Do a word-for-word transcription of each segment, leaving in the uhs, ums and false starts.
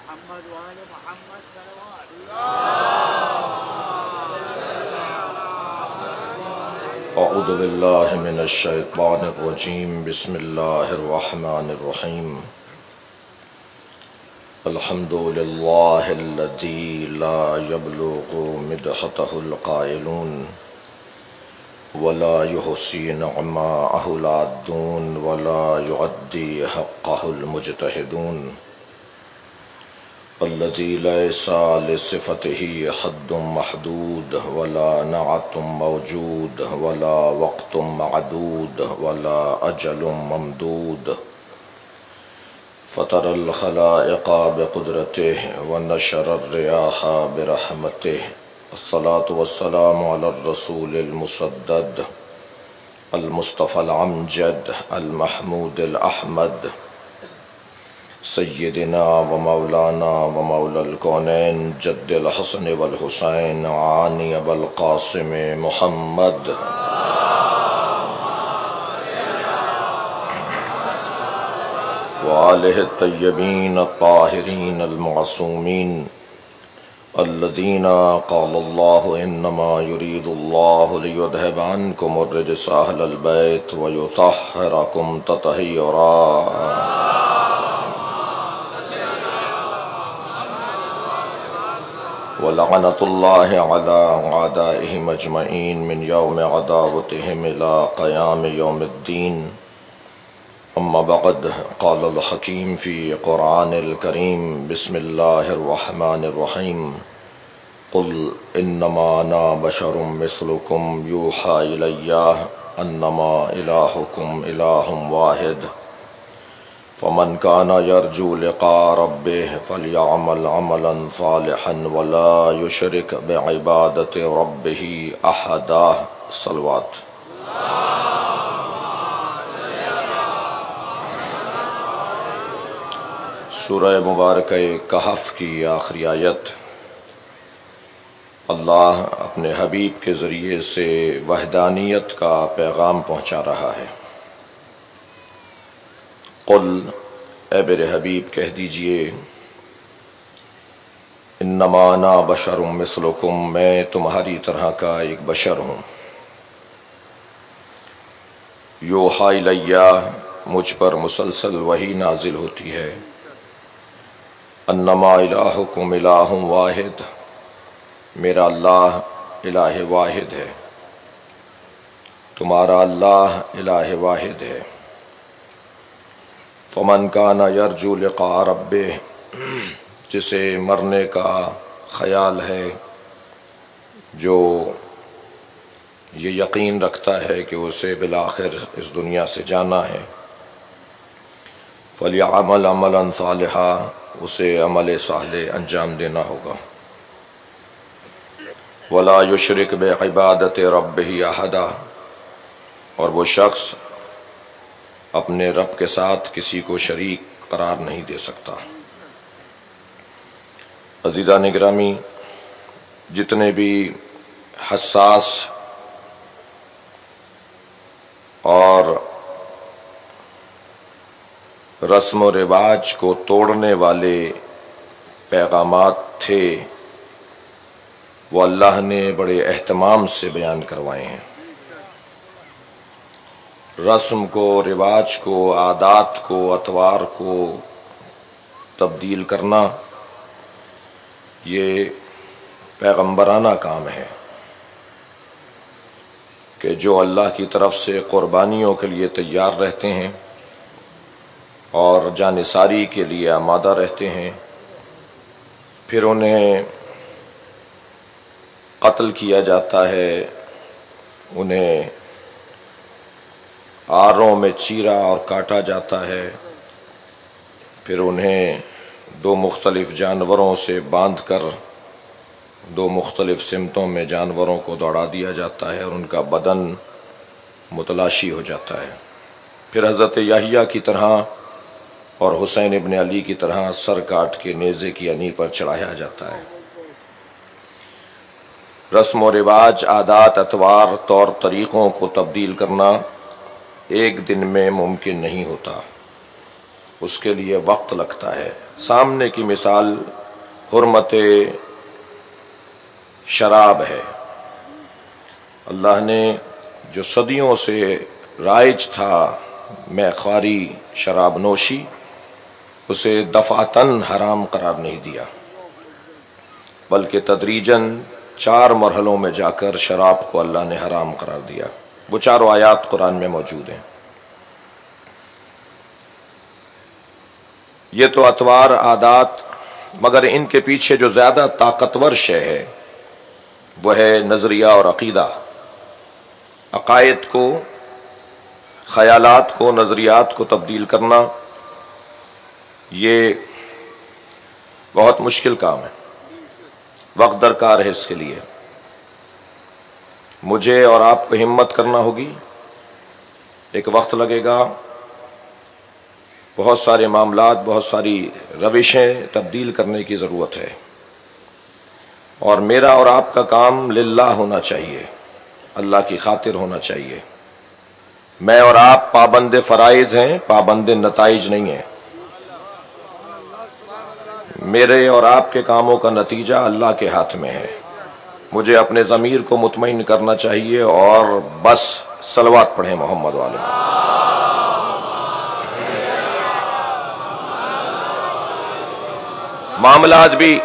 محمد وآل محمد صلوات اعوذ باللہ من الشیطان الرجیم بسم اللہ الرحمن الرحیم الحمد للہ الذی لا یبلغ مدحتہ القائلون ولا یحصی نعماءہ العادون ولا یعدی حقہ المجتہدون الذی لیس لصفتہ حد محدود ولا نعت موجود ولا وقت معدود ولا اجل ممدود فطر الخلائق بقدرته ونشر الرياح برحمته الصلاة والسلام على الرسول المسدد المصطفى العمجد المحمود الأحمد سیدنا و مولانا و مولا الکونین جد الحسن والحسین عانی ابو القاسم محمد وآلہ الطیبین الطاہرین المعصومین الذین قال اللہ انما یرید اللہ لیذہب عنکم الرجس اہل البیت ویطہرکم تطہیرا ولعنت اللہ علی اعدائہم اجمعین من یوم عداوتہم الى قیام یوم الدین اما بعد قال الحکیم فی قرآن الکریم بسم اللہ الرحمن الرحیم قل انما انا بشر مثلکم یوحی الی انما الہکم الہ واحد فمن كان يرجو لقاء ربه فليعمل عملا صالحا ولا يشرك بعبادة ربه أحدا صلوات سورہ مبارکہ کہف کی آخری آیت اللہ اپنے حبیب کے ذریعے سے وحدانیت کا پیغام پہنچا رہا ہے۔ قل اے میرے حبیب کہہ دیجئے انما انا بشر مثلکم میں تمہاری طرح کا ایک بشر ہوں۔ یوحی الی مجھ پر مسلسل وحی نازل ہوتی ہے۔ انما الہکم الہ واحد میرا اللہ الہ واحد ہے، تمہارا اللہ الہ واحد ہے۔ فمن کان یرجو لقاء ربہ جسے مرنے کا خیال ہے، جو یہ یقین رکھتا ہے کہ اسے بالآخر اس دنیا سے جانا ہے، فلیعمل عملا صالحا اسے عمل صالح انجام دینا ہوگا، ولا یشرک بعبادت ربہ احدا اور وہ شخص اپنے رب کے ساتھ کسی کو شریک قرار نہیں دے سکتا۔ عزیزان گرامی، جتنے بھی حساس اور رسم و رواج کو توڑنے والے پیغامات تھے وہ اللہ نے بڑے اہتمام سے بیان کروائے ہیں۔ رسم کو، رواج کو، عادات کو، اطوار کو تبدیل کرنا یہ پیغمبرانہ کام ہے کہ جو اللہ کی طرف سے قربانیوں کے لیے تیار رہتے ہیں اور جانثاری کے لیے آمادہ رہتے ہیں، پھر انہیں قتل کیا جاتا ہے، انہیں آروں میں چیرا اور کاٹا جاتا ہے، پھر انہیں دو مختلف جانوروں سے باندھ کر دو مختلف سمتوں میں جانوروں کو دوڑا دیا جاتا ہے اور ان کا بدن متلاشی ہو جاتا ہے، پھر حضرت یحییٰ کی طرح اور حسین ابن علی کی طرح سر کاٹ کے نیزے کی انی پر چڑھایا جاتا ہے۔ رسم و رواج، عادات، اطوار، طور طریقوں کو تبدیل کرنا ایک دن میں ممکن نہیں ہوتا، اس کے لیے وقت لگتا ہے۔ سامنے کی مثال حرمت شراب ہے۔ اللہ نے جو صدیوں سے رائج تھا میخواری، شراب نوشی، اسے دفعتاً حرام قرار نہیں دیا، بلکہ تدریجاً چار مرحلوں میں جا کر شراب کو اللہ نے حرام قرار دیا۔ وہ چاروں آیات قرآن میں موجود ہیں۔ یہ تو اطوار، عادات، مگر ان کے پیچھے جو زیادہ طاقتور شے ہے وہ ہے نظریہ اور عقیدہ۔ عقائد کو، خیالات کو، نظریات کو تبدیل کرنا یہ بہت مشکل کام ہے، وقت درکار ہے اس کے لیے۔ مجھے اور آپ کو ہمت کرنا ہوگی، ایک وقت لگے گا، بہت سارے معاملات، بہت ساری روشیں تبدیل کرنے کی ضرورت ہے، اور میرا اور آپ کا کام للہ ہونا چاہیے، اللہ کی خاطر ہونا چاہیے۔ میں اور آپ پابند فرائض ہیں، پابند نتائج نہیں ہیں۔ میرے اور آپ کے کاموں کا نتیجہ اللہ کے ہاتھ میں ہے۔ مجھے اپنے ضمیر کو مطمئن کرنا چاہیے اور بس صلوات پڑھیں محمد والے۔ معاملات بھی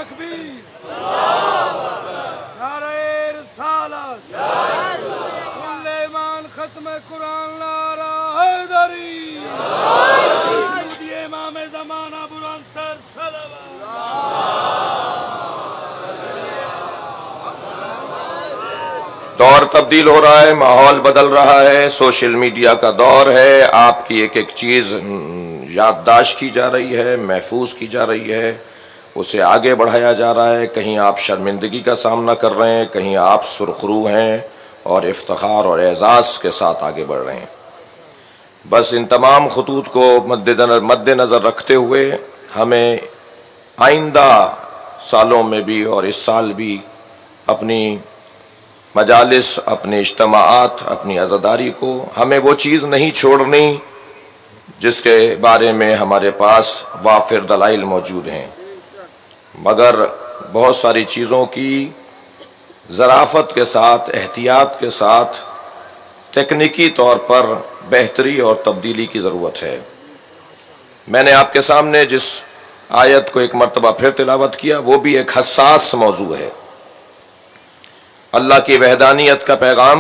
دور تبدیل ہو رہا ہے، ماحول بدل رہا ہے، سوشل میڈیا کا دور ہے، آپ کی ایک ایک چیز یادداشت کی جا رہی ہے، محفوظ کی جا رہی ہے، اسے آگے بڑھایا جا رہا ہے۔ کہیں آپ شرمندگی کا سامنا کر رہے ہیں، کہیں آپ سرخرو ہیں اور افتخار اور اعزاز کے ساتھ آگے بڑھ رہے ہیں۔ بس ان تمام خطوط کو مد نظر رکھتے ہوئے ہمیں آئندہ سالوں میں بھی اور اس سال بھی اپنی مجالس، اپنے اجتماعات، اپنی عزاداری کو ہمیں وہ چیز نہیں چھوڑنی جس کے بارے میں ہمارے پاس وافر دلائل موجود ہیں، مگر بہت ساری چیزوں کی ظرافت کے ساتھ، احتیاط کے ساتھ، تکنیکی طور پر بہتری اور تبدیلی کی ضرورت ہے۔ میں نے آپ کے سامنے جس آیت کو ایک مرتبہ پھر تلاوت کیا وہ بھی ایک حساس موضوع ہے۔ اللہ کی وحدانیت کا پیغام،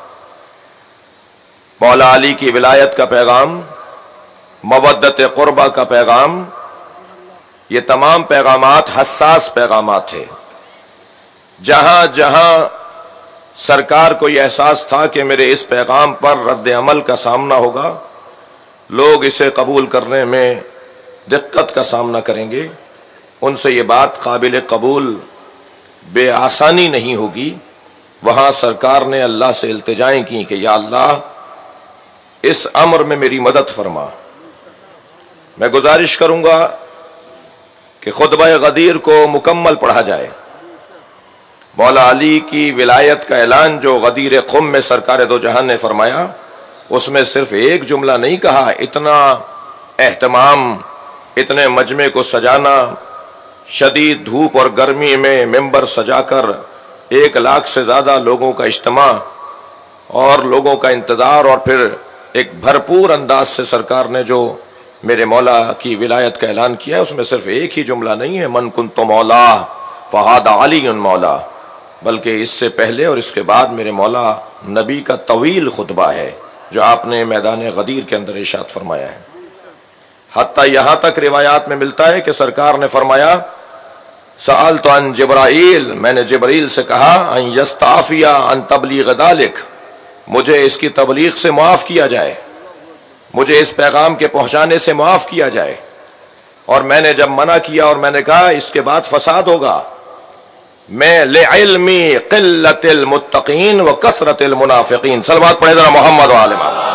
مولا علی کی ولایت کا پیغام، مودت قربہ کا پیغام، یہ تمام پیغامات حساس پیغامات تھے۔ جہاں جہاں سرکار کو یہ احساس تھا کہ میرے اس پیغام پر رد عمل کا سامنا ہوگا، لوگ اسے قبول کرنے میں دقت کا سامنا کریں گے، ان سے یہ بات قابل قبول بے آسانی نہیں ہوگی، وہاں سرکار نے اللہ سے التجائیں کی کہ یا اللہ اس امر میں میری مدد فرما۔ میں گزارش کروں گا کہ خطبہ غدیر کو مکمل پڑھا جائے۔ مولا علی کی ولایت کا اعلان جو غدیر قم میں سرکار دو جہان نے فرمایا، اس میں صرف ایک جملہ نہیں کہا، اتنا اہتمام، اتنے مجمع کو سجانا، شدید دھوپ اور گرمی میں ممبر سجا کر ایک لاکھ سے زیادہ لوگوں کا اجتماع اور لوگوں کا انتظار، اور پھر ایک بھرپور انداز سے سرکار نے جو میرے مولا کی ولایت کا اعلان کیا ہے، اس میں صرف ایک ہی جملہ نہیں ہے من کنت مولا فہذا علی مولا، بلکہ اس سے پہلے اور اس کے بعد میرے مولا نبی کا طویل خطبہ ہے جو آپ نے میدان غدیر کے اندر ارشاد فرمایا ہے۔ حتیٰ یہاں تک روایات میں ملتا ہے کہ سرکار نے فرمایا سألت عن جبرائیل، میں نے جبرائیل سے کہا ان یستعفی عن تبلیغ ذلک، مجھے اس کی تبلیغ سے معاف کیا جائے، مجھے اس پیغام کے پہنچانے سے معاف کیا جائے۔ اور میں نے جب منع کیا اور میں نے کہا اس کے بعد فساد ہوگا، میں لعلمی قلت المتقین و کثرت المنافقین، صلوات پڑھیں ذرا محمد و آل محمد۔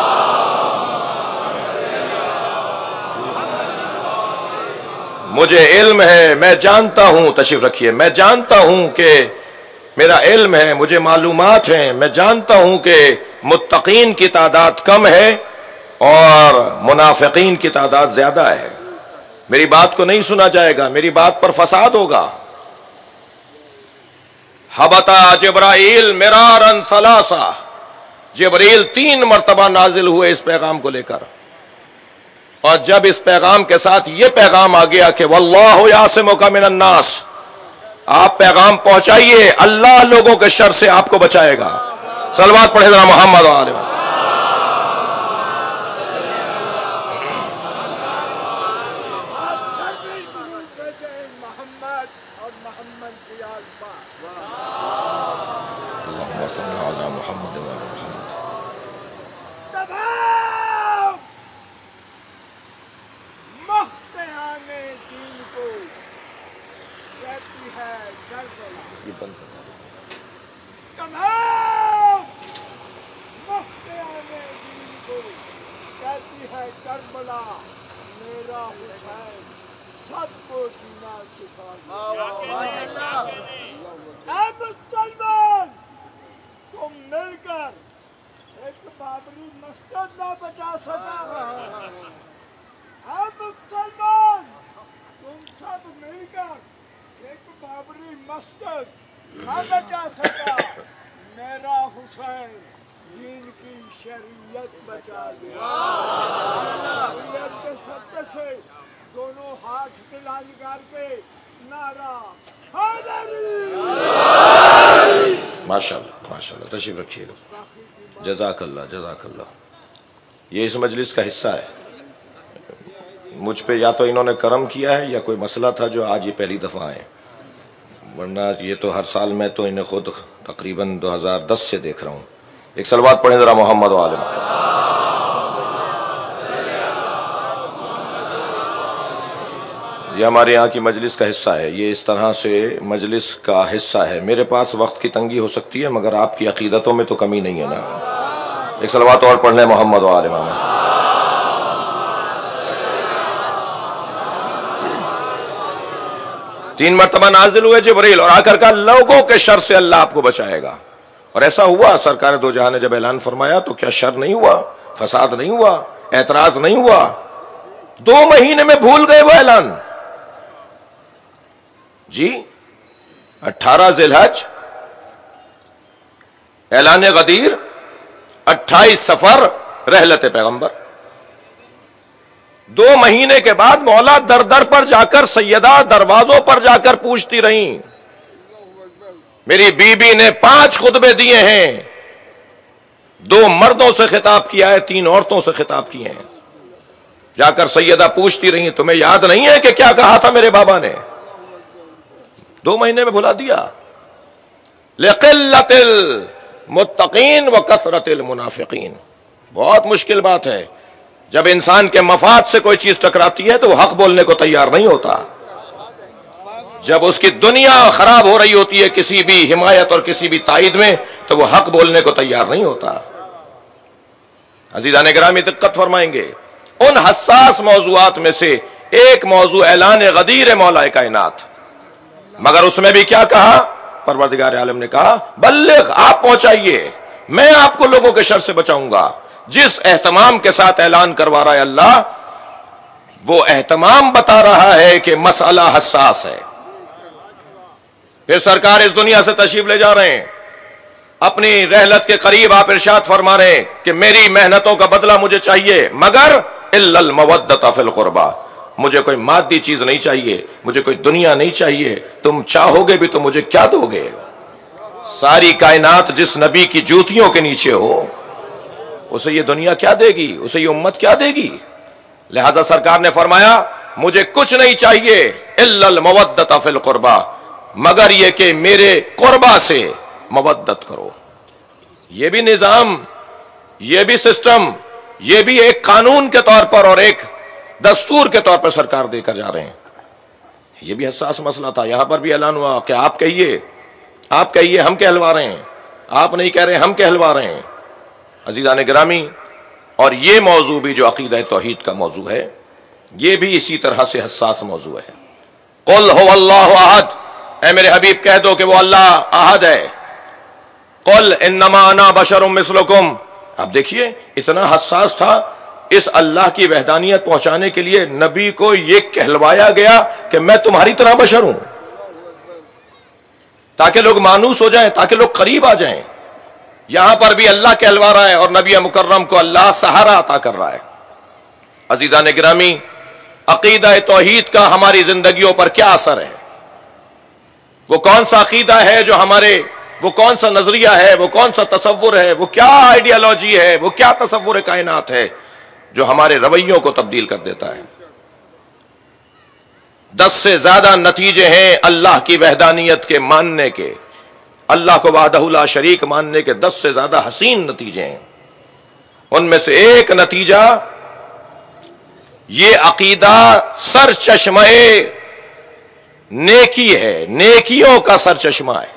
مجھے علم ہے، میں جانتا ہوں، تشریف رکھیے، میں جانتا ہوں کہ میرا علم ہے، مجھے معلومات ہیں، میں جانتا ہوں کہ متقین کی تعداد کم ہے اور منافقین کی تعداد زیادہ ہے۔ میری بات کو نہیں سنا جائے گا، میری بات پر فساد ہوگا. حبتا جبرائیل مرارا ثلاثا، جبریل تین مرتبہ نازل ہوئے اس پیغام کو لے کر، اور جب اس پیغام کے ساتھ یہ پیغام آ گیا کہ واللہ یعصمک من الناس، آپ پیغام پہنچائیے، اللہ لوگوں کے شر سے آپ کو بچائے گا. صلوات پڑھے ذرا محمد و آلہ. ماشاء اللہ ماشاء اللہ، تشریف رکھیے گا. جزاک اللہ جزاک اللہ. یہ اس مجلس کا حصہ ہے. مجھ پہ یا تو انہوں نے کرم کیا ہے یا کوئی مسئلہ تھا جو آج یہ پہلی دفعہ آئے، ورنہ یہ تو ہر سال میں تو انہیں خود تقریباً دو ہزار دس سے دیکھ رہا ہوں. ایک صلوات پڑھیں ذرا محمد و آلہ. یہ ہمارے یہاں کی مجلس کا حصہ ہے، یہ اس طرح سے مجلس کا حصہ ہے. میرے پاس وقت کی تنگی ہو سکتی ہے مگر آپ کی عقیدتوں میں تو کمی نہیں ہے نا. ایک صلوات اور پڑھ لیں محمد و آلہ محمد. تین مرتبہ نازل ہوئے جبریل اور آ کر کہا لوگوں کے شر سے اللہ آپ کو بچائے گا. اور ایسا ہوا، سرکار دو جہاں نے جب اعلان فرمایا تو کیا شر نہیں ہوا، فساد نہیں ہوا، اعتراض نہیں ہوا؟ دو مہینے میں بھول گئے وہ اعلان. جی اٹھارہ ذی الحج اعلان غدیر، اٹھائیس سفر رحلت پیغمبر. دو مہینے کے بعد مولا در در پر جا کر، سیدہ دروازوں پر جا کر پوچھتی رہیں. میری بی بی نے پانچ خطبے دیے ہیں، دو مردوں سے خطاب کیا ہے، تین عورتوں سے خطاب کیے ہیں. جا کر سیدہ پوچھتی رہیں تمہیں یاد نہیں ہے کہ کیا کہا تھا میرے بابا نے؟ دو مہینے میں بھلا دیا. لقلت المتقین وکثرت المنافقین. بہت مشکل بات ہے جب انسان کے مفاد سے کوئی چیز ٹکراتی ہے تو وہ حق بولنے کو تیار نہیں ہوتا. جب اس کی دنیا خراب ہو رہی ہوتی ہے کسی بھی حمایت اور کسی بھی تائید میں تو وہ حق بولنے کو تیار نہیں ہوتا. عزیزان گرامی دقت فرمائیں گے، ان حساس موضوعات میں سے ایک موضوع اعلان غدیر مولا کائنات، مگر اس میں بھی کیا کہا؟ پروردگار عالم نے کہا بلغ، آپ پہنچائیے، میں آپ کو لوگوں کے شر سے بچاؤں گا. جس اہتمام کے ساتھ اعلان کروا رہا ہے اللہ، وہ اہتمام بتا رہا ہے کہ مسئلہ حساس ہے. پھر سرکار اس دنیا سے تشریف لے جا رہے ہیں، اپنی رحلت کے قریب آپ ارشاد فرما رہے ہیں کہ میری محنتوں کا بدلہ مجھے چاہیے مگر الا المودۃ فی القربى، مجھے کوئی مادی چیز نہیں چاہیے، مجھے کوئی دنیا نہیں چاہیے. تم چاہو گے بھی تو مجھے کیا دو گے؟ ساری کائنات جس نبی کی جوتیوں کے نیچے ہو، اسے یہ دنیا کیا دے گی؟ اسے یہ امت کیا دے گی؟ لہذا سرکار نے فرمایا مجھے کچھ نہیں چاہیے الا المودۃ فی القربى، مگر یہ کہ میرے قربا سے مودت کرو. یہ بھی نظام، یہ بھی سسٹم، یہ بھی ایک قانون کے طور پر اور ایک دستور کے طور پر سرکار دے کر جا رہے ہیں. یہ بھی حساس مسئلہ تھا. یہاں پر بھی اعلان ہوا کہ آپ کہیے، آپ کہیے، ہم کہلوا رہے ہیں. آپ نہیں کہہ رہے، ہم کہلوا رہے ہیں. عزیزان گرامی، اور یہ موضوع بھی جو عقیدہ توحید کا موضوع ہے، یہ بھی اسی طرح سے حساس موضوع ہے. قل هو اللہ احد، اے میرے حبیب کہہ دو کہ وہ اللہ احد ہے. قل انما انا بشر مثلکم. اب دیکھیے اتنا حساس تھا اس اللہ کی وحدانیت پہنچانے کے لیے نبی کو یہ کہلوایا گیا کہ میں تمہاری طرح بشر ہوں، تاکہ لوگ مانوس ہو جائیں، تاکہ لوگ قریب آ جائیں۔ یہاں پر بھی اللہ کہلوا رہا ہے اور نبی مکرم کو اللہ سہارا عطا کر رہا ہے۔ عزیزان گرامی، عقیدہ توحید کا ہماری زندگیوں پر کیا اثر ہے؟ وہ کون سا عقیدہ ہے جو ہمارے، وہ کون سا نظریہ ہے، وہ کون سا تصور ہے، وہ کیا آئیڈیالوجی ہے، وہ کیا تصور کائنات ہے جو ہمارے رویوں کو تبدیل کر دیتا ہے؟ دس سے زیادہ نتیجے ہیں اللہ کی وحدانیت کے ماننے کے، اللہ کو وحدہ لا شریک ماننے کے دس سے زیادہ حسین نتیجے ہیں۔ ان میں سے ایک نتیجہ یہ عقیدہ سر چشمہ نیکی ہے، نیکیوں کا سر چشمہ ہے۔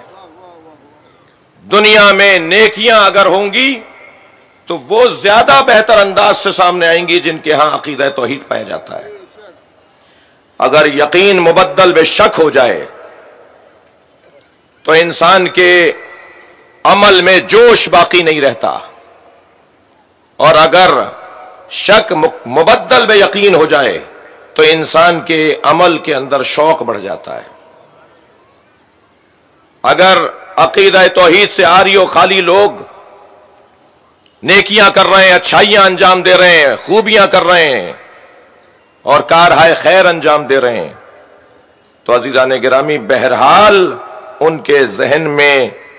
دنیا میں نیکیاں اگر ہوں گی تو وہ زیادہ بہتر انداز سے سامنے آئیں گی جن کے ہاں عقیدہ توحید پایا جاتا ہے۔ اگر یقین مبدل بے شک ہو جائے تو انسان کے عمل میں جوش باقی نہیں رہتا، اور اگر شک مبدل بے یقین ہو جائے تو انسان کے عمل کے اندر شوق بڑھ جاتا ہے۔ اگر عقیدہ توحید سے عاری و خالی لوگ نیکیاں کر رہے ہیں، اچھائیاں انجام دے رہے ہیں، خوبیاں کر رہے ہیں اور کارہائے خیر انجام دے رہے ہیں، تو عزیزان گرامی بہرحال ان کے ذہن میں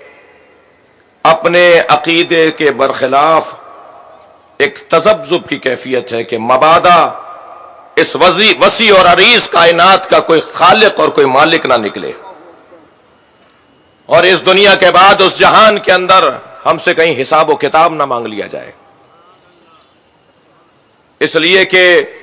اپنے عقیدے کے برخلاف ایک تذبذب کی کیفیت ہے کہ مبادا اس وسیع اور عریض کائنات کا کوئی خالق اور کوئی مالک نہ نکلے، اور اس دنیا کے بعد اس جہان کے اندر ہم سے کہیں حساب و کتاب نہ مانگ لیا جائے۔ اس لیے کہ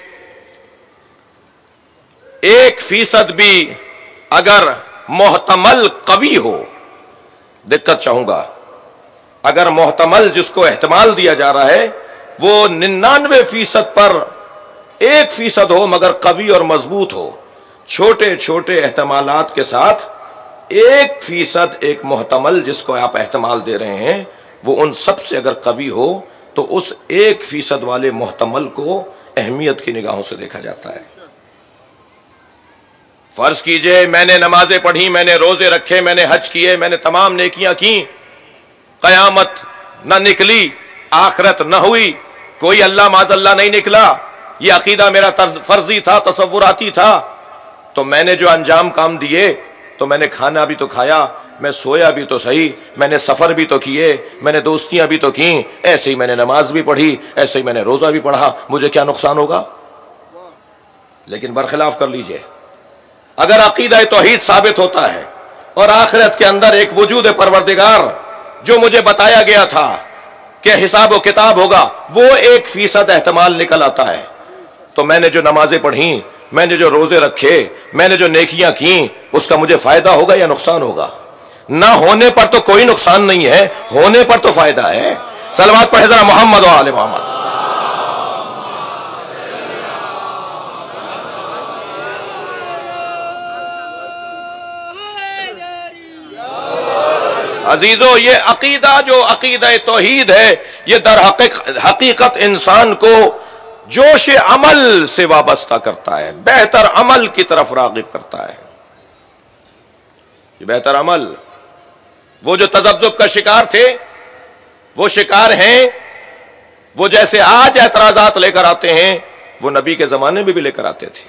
ایک فیصد بھی اگر محتمل قوی ہو، دقت چاہوں گا، اگر محتمل جس کو احتمال دیا جا رہا ہے وہ ننانوے فیصد پر ایک فیصد ہو مگر قوی اور مضبوط ہو، چھوٹے چھوٹے احتمالات کے ساتھ ایک فیصد ایک محتمل جس کو آپ احتمال دے رہے ہیں وہ ان سب سے اگر قوی ہو تو اس ایک فیصد والے محتمل کو اہمیت کی نگاہوں سے دیکھا جاتا ہے۔ فرض کیجئے میں نے نمازیں پڑھی، میں نے روزے رکھے، میں نے حج کیے، میں نے تمام نیکیاں کی، قیامت نہ نکلی، آخرت نہ ہوئی، کوئی اللہ معاذ اللہ نہیں نکلا، یہ عقیدہ میرا فرضی تھا، تصوراتی تھا، تو میں نے جو انجام کام دیے تو میں نے کھانا بھی تو کھایا، میں سویا بھی تو صحیح، میں نے سفر بھی تو کیے، میں نے دوستیاں بھی تو کیں، ایسے ہی میں نے نماز بھی پڑھی، ایسے ہی میں نے روزہ بھی پڑھا، مجھے کیا نقصان ہوگا؟ لیکن برخلاف کر لیجئے، اگر عقیدہ توحید ثابت ہوتا ہے اور آخرت کے اندر ایک وجود پروردگار جو مجھے بتایا گیا تھا کہ حساب و کتاب ہوگا وہ ایک فیصد احتمال نکل آتا ہے، تو میں نے جو نمازیں پڑھیں، میں نے جو روزے رکھے، میں نے جو نیکیاں کیں، اس کا مجھے فائدہ ہوگا یا نقصان ہوگا؟ نہ ہونے پر تو کوئی نقصان نہیں ہے، ہونے پر تو فائدہ ہے۔ صلوات پڑھے ذرا محمد و آل محمد۔ عزیزو، یہ عقیدہ جو عقیدہ توحید ہے یہ در حقیقت انسان کو جوش عمل سے وابستہ کرتا ہے، بہتر عمل کی طرف راغب کرتا ہے۔ یہ بہتر عمل، وہ جو تذبذب کا شکار تھے وہ شکار ہیں، وہ جیسے آج اعتراضات لے کر آتے ہیں وہ نبی کے زمانے میں بھی لے کر آتے تھے۔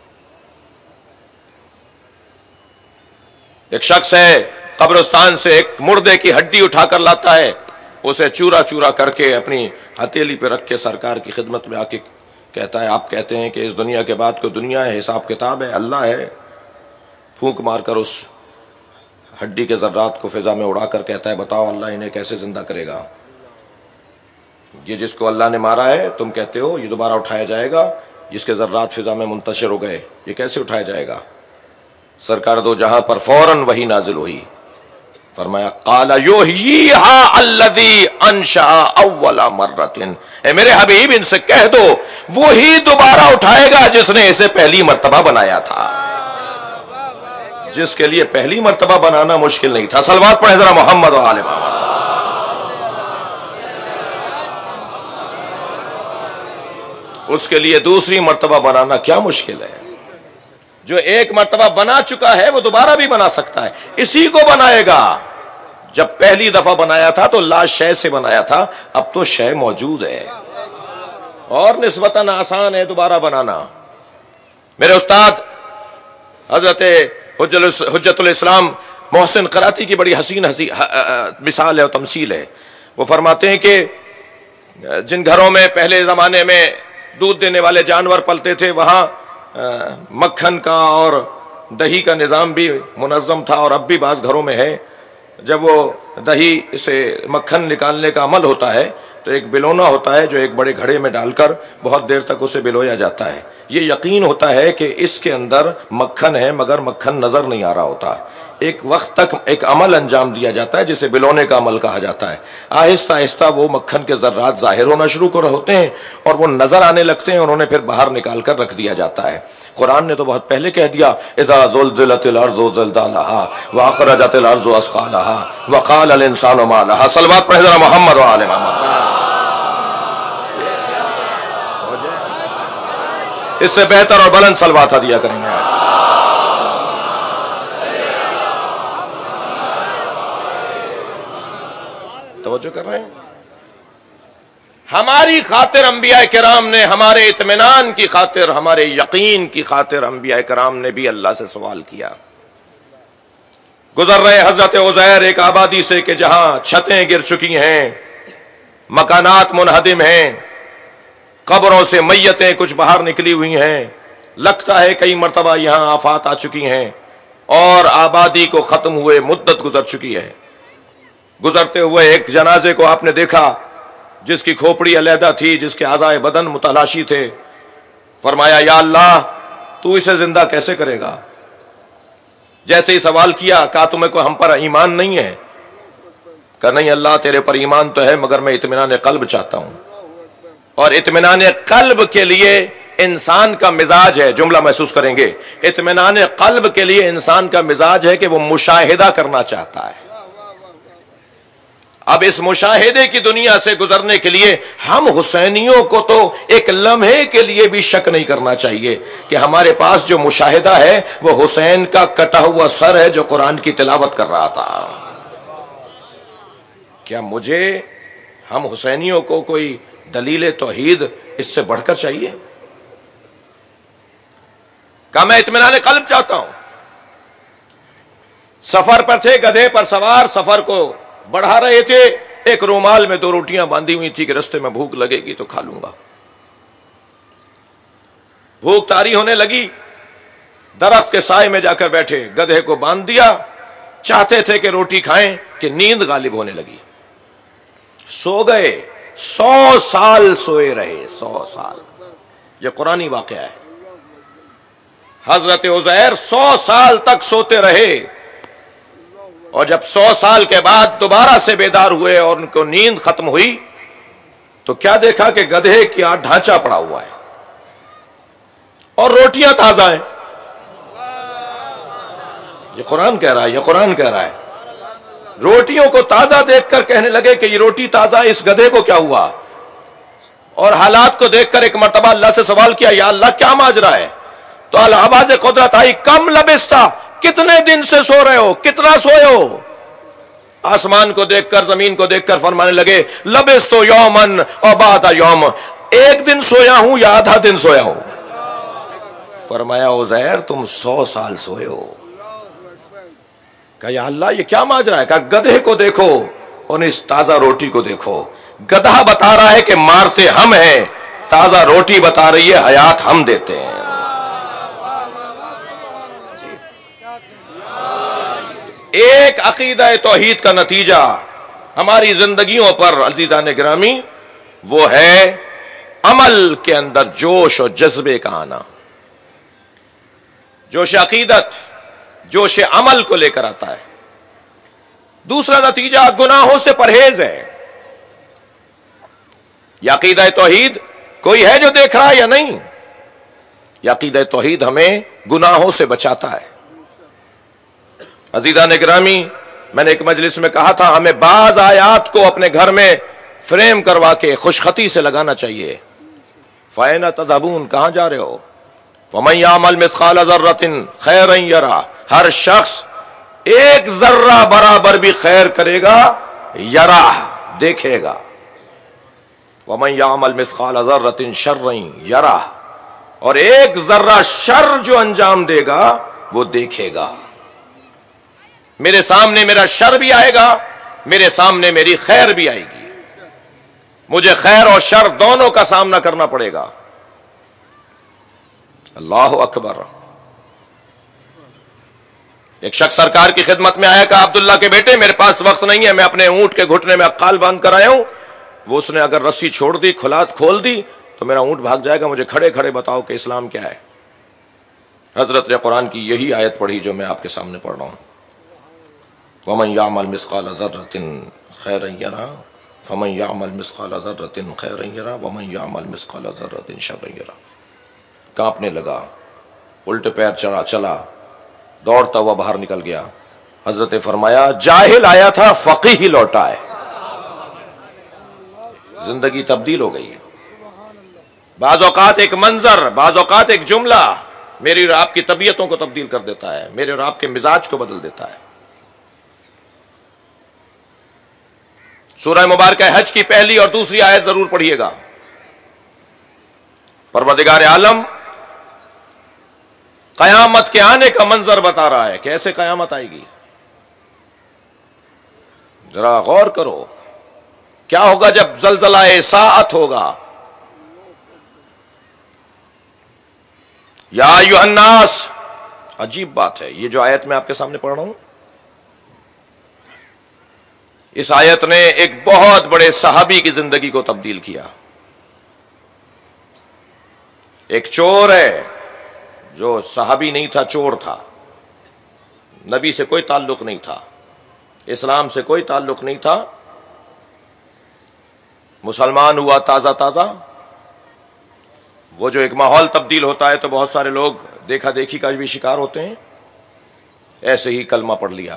ایک شخص ہے قبرستان سے ایک مردے کی ہڈی اٹھا کر لاتا ہے، اسے چورا چورا کر کے اپنی ہتھیلی پہ رکھ کے سرکار کی خدمت میں آ کے کہتا ہے، آپ کہتے ہیں کہ اس دنیا کے بعد کوئی دنیا ہے، حساب کتاب ہے، اللہ ہے؟ پھونک مار کر اس ہڈی کے ذرات کو فضا میں اڑا کر کہتا ہے، بتاؤ اللہ انہیں کیسے زندہ کرے گا؟ یہ جس کو اللہ نے مارا ہے تم کہتے ہو یہ دوبارہ اٹھایا جائے گا، جس کے ذرات فضا میں منتشر ہو گئے، یہ کیسے اٹھایا جائے گا؟ سرکار دو جہاں پر فوراً وہی نازل ہوئی، فرمایا قال یحییھا الذی انشأ اول مرۃ، اے میرے حبیب ان سے کہہ دو وہی دوبارہ اٹھائے گا جس نے اسے پہلی مرتبہ بنایا تھا، جس کے لیے پہلی مرتبہ بنانا مشکل نہیں تھا۔ صلوات پڑھیں ذرا محمد و آل محمد۔ اس کے لیے دوسری مرتبہ بنانا کیا مشکل ہے؟ جو ایک مرتبہ بنا چکا ہے وہ دوبارہ بھی بنا سکتا ہے، اسی کو بنائے گا۔ جب پہلی دفعہ بنایا تھا تو لا شے سے بنایا تھا، اب تو شے موجود ہے اور نسبتاً آسان ہے دوبارہ بنانا۔ میرے استاد حضرت حجت الاسلام محسن قراتی کی بڑی حسین حسین مثال ہے اور تمثیل ہے۔ وہ فرماتے ہیں کہ جن گھروں میں پہلے زمانے میں دودھ دینے والے جانور پلتے تھے وہاں مکھن کا اور دہی کا نظام بھی منظم تھا، اور اب بھی بعض گھروں میں ہے۔ جب وہ دہی سے مکھن نکالنے کا عمل ہوتا ہے تو ایک بلونا ہوتا ہے جو ایک بڑے گھڑے میں ڈال کر بہت دیر تک اسے بلویا جاتا ہے۔ یہ یقین ہوتا ہے کہ اس کے اندر مکھن ہے مگر مکھن نظر نہیں آ رہا ہوتا۔ ایک وقت تک ایک عمل انجام دیا جاتا ہے جسے بلونے کا عمل کہا جاتا ہے۔ آہستہ آہستہ وہ مکھن کے ذرات ظاہر ہونا شروع کر ہوتے ہیں اور وہ نظر آنے لگتے ہیں اور انہیں پھر باہر نکال کر رکھ دیا جاتا ہے۔ قرآن نے تو بہت پہلے کہہ دیا اذا زلزلت الارض زلزالها واخرجت الارض اثقالها وقال الانسان ما لها۔ صلوات پڑھیں ذرا محمد و آل محمد۔ اس سے بہتر اور بلند صلوات دیا کریں گے۔ توجہ کر رہے ہیں؟ ہماری خاطر انبیاء کرام نے، ہمارے اطمینان کی خاطر، ہمارے یقین کی خاطر انبیاء کرام نے بھی اللہ سے سوال کیا۔ گزر رہے حضرت عزیر ایک آبادی سے کہ جہاں چھتیں گر چکی ہیں، مکانات منہدم ہیں، قبروں سے میتیں کچھ باہر نکلی ہوئی ہیں، لگتا ہے کئی مرتبہ یہاں آفات آ چکی ہیں اور آبادی کو ختم ہوئے مدت گزر چکی ہے۔ گزرتے ہوئے ایک جنازے کو آپ نے دیکھا جس کی کھوپڑی علیحدہ تھی، جس کے اعضائے بدن متلاشی تھے۔ فرمایا یا اللہ تو اسے زندہ کیسے کرے گا؟ جیسے ہی سوال کیا کہا تمہیں کو ہم پر ایمان نہیں ہے؟ کہا نہیں اللہ تیرے پر ایمان تو ہے مگر میں اطمینان قلب چاہتا ہوں، اور اطمینان قلب کے لیے انسان کا مزاج ہے، جملہ محسوس کریں گے، اطمینان قلب کے لیے انسان کا مزاج ہے کہ وہ مشاہدہ کرنا چاہتا ہے۔ اب اس مشاہدے کی دنیا سے گزرنے کے لیے ہم حسینیوں کو تو ایک لمحے کے لیے بھی شک نہیں کرنا چاہیے کہ ہمارے پاس جو مشاہدہ ہے وہ حسین کا کٹا ہوا سر ہے جو قرآن کی تلاوت کر رہا تھا۔ کیا مجھے ہم حسینیوں کو کوئی دلیل توحید اس سے بڑھ کر چاہیے؟ کہا میں اطمینان قلب چاہتا ہوں۔ سفر پر تھے، گدھے پر سوار سفر کو بڑھا رہے تھے، ایک رومال میں دو روٹیاں باندھی ہوئی تھی کہ رستے میں بھوک لگے گی تو کھا لوں گا۔ بھوک طاری ہونے لگی، درخت کے سائے میں جا کر بیٹھے، گدھے کو باندھ دیا، چاہتے تھے کہ روٹی کھائیں کہ نیند غالب ہونے لگی، سو گئے، سو سال سوئے رہے، سو سال۔ یہ قرآنی واقعہ ہے۔ حضرت عزیر سو سال تک سوتے رہے، اور جب سو سال کے بعد دوبارہ سے بیدار ہوئے اور ان کو نیند ختم ہوئی تو کیا دیکھا کہ گدھے کیا ڈھانچہ پڑا ہوا ہے اور روٹیاں تازہ ہیں۔ یہ قرآن کہہ رہا ہے، یہ قرآن کہہ رہا ہے۔ روٹیوں کو تازہ دیکھ کر کہنے لگے کہ یہ روٹی تازہ، اس گدھے کو کیا ہوا؟ اور حالات کو دیکھ کر ایک مرتبہ اللہ سے سوال کیا یا اللہ کیا ماجرا ہے؟ تو آواز قدرت آئی کم لبستہ، کتنے دن سے سو رہے ہو، کتنا سوئے ہو؟ آسمان کو دیکھ کر زمین کو دیکھ کر فرمانے لگے لبستو یومن اور بعد یوم، ایک دن سویا ہوں یا آدھا دن سویا ہوں؟ فرمایا عزیر تم سو سال سوئے ہو۔ کہا یا اللہ یہ کیا ماجرا ہے؟ کہا گدھے کو دیکھو اور اس تازہ روٹی کو دیکھو، گدھا بتا رہا ہے کہ مارتے ہم ہیں، تازہ روٹی بتا رہی ہے حیات ہم دیتے ہیں۔ ایک عقیدہ توحید کا نتیجہ ہماری زندگیوں پر عزیزان گرامی وہ ہے عمل کے اندر جوش اور جذبے کا آنا۔ جوش عقیدت جوش عمل کو لے کر آتا ہے۔ دوسرا نتیجہ گناہوں سے پرہیز ہے۔ یہ عقیدہ توحید کوئی ہے جو دیکھ رہا ہے یا نہیں؟ یہ عقیدہ توحید ہمیں گناہوں سے بچاتا ہے۔ عزیزان گرامی میں نے ایک مجلس میں کہا تھا ہمیں بعض آیات کو اپنے گھر میں فریم کروا کے خوش خطی سے لگانا چاہیے۔ فَأَيْنَ تَذْهَبُونَ، کہاں جا رہے ہو؟ وَمَنْ يَعْمَلْ مِثْقَالَ ذَرَّةٍ خَيْرًا يَرَهُ، ہر شخص ایک ذرہ برابر بھی خیر کرے گا، یراہ دیکھے گا، وَمَنْ يَعْمَلْ مِثْقَالَ ذَرَّةٍ شَرًّا يَرَهُ، اور ایک ذرہ شر جو انجام دے گا وہ دیکھے گا۔ میرے سامنے میرا شر بھی آئے گا، میرے سامنے میری خیر بھی آئے گی، مجھے خیر اور شر دونوں کا سامنا کرنا پڑے گا۔ اللہ اکبر۔ ایک شخص سرکار کی خدمت میں آیا، کہا عبداللہ کے بیٹے میرے پاس وقت نہیں ہے، میں اپنے اونٹ کے گھٹنے میں اقال باندھ کر آیا ہوں، وہ اس نے اگر رسی چھوڑ دی، کھلات کھول دی تو میرا اونٹ بھاگ جائے گا، مجھے کھڑے کھڑے بتاؤ کہ اسلام کیا ہے۔ حضرت نے قرآن کی یہی آیت پڑھی جو میں آپ کے سامنے پڑھ رہا ہوں، وَمَنْ يَعْمَلْ مِثْقَالَ ذَرَّةٍ خَيْرًا يَرَهُ فَمَنْ يَعْمَلْ مِثْقَالَ ذَرَّةٍ خَيْرًا يَرَهُ وَمَنْ يَعْمَلْ مِثْقَالَ ذَرَّةٍ شَرًّا يَرَهُ۔ کانپنے لگا، الٹے پیر چلا چلا دوڑتا ہوا باہر نکل گیا۔ حضرت نے فرمایا جاہل آیا تھا، فقیہ ہی لوٹا ہے۔ زندگی تبدیل ہو گئی ہے۔ بعض اوقات ایک منظر، بعض اوقات ایک جملہ میری اور آپ کی طبیعتوں کو تبدیل کر دیتا ہے، میرے اور آپ کے مزاج کو بدل دیتا ہے۔ سورہ مبارکہ حج کی پہلی اور دوسری آیت ضرور پڑھیے گا۔ پروردگار عالم قیامت کے آنے کا منظر بتا رہا ہے، کیسے قیامت آئے گی۔ ذرا غور کرو، کیا ہوگا جب زلزلہ ساعت ہوگا۔ یا ایھا الناس، عجیب بات ہے، یہ جو آیت میں آپ کے سامنے پڑھ رہا ہوں، اس آیت نے ایک بہت بڑے صحابی کی زندگی کو تبدیل کیا۔ ایک چور ہے جو صحابی نہیں تھا، چور تھا، نبی سے کوئی تعلق نہیں تھا، اسلام سے کوئی تعلق نہیں تھا، مسلمان ہوا تازہ تازہ۔ وہ جو ایک ماحول تبدیل ہوتا ہے تو بہت سارے لوگ دیکھا دیکھی کا بھی شکار ہوتے ہیں، ایسے ہی کلمہ پڑھ لیا،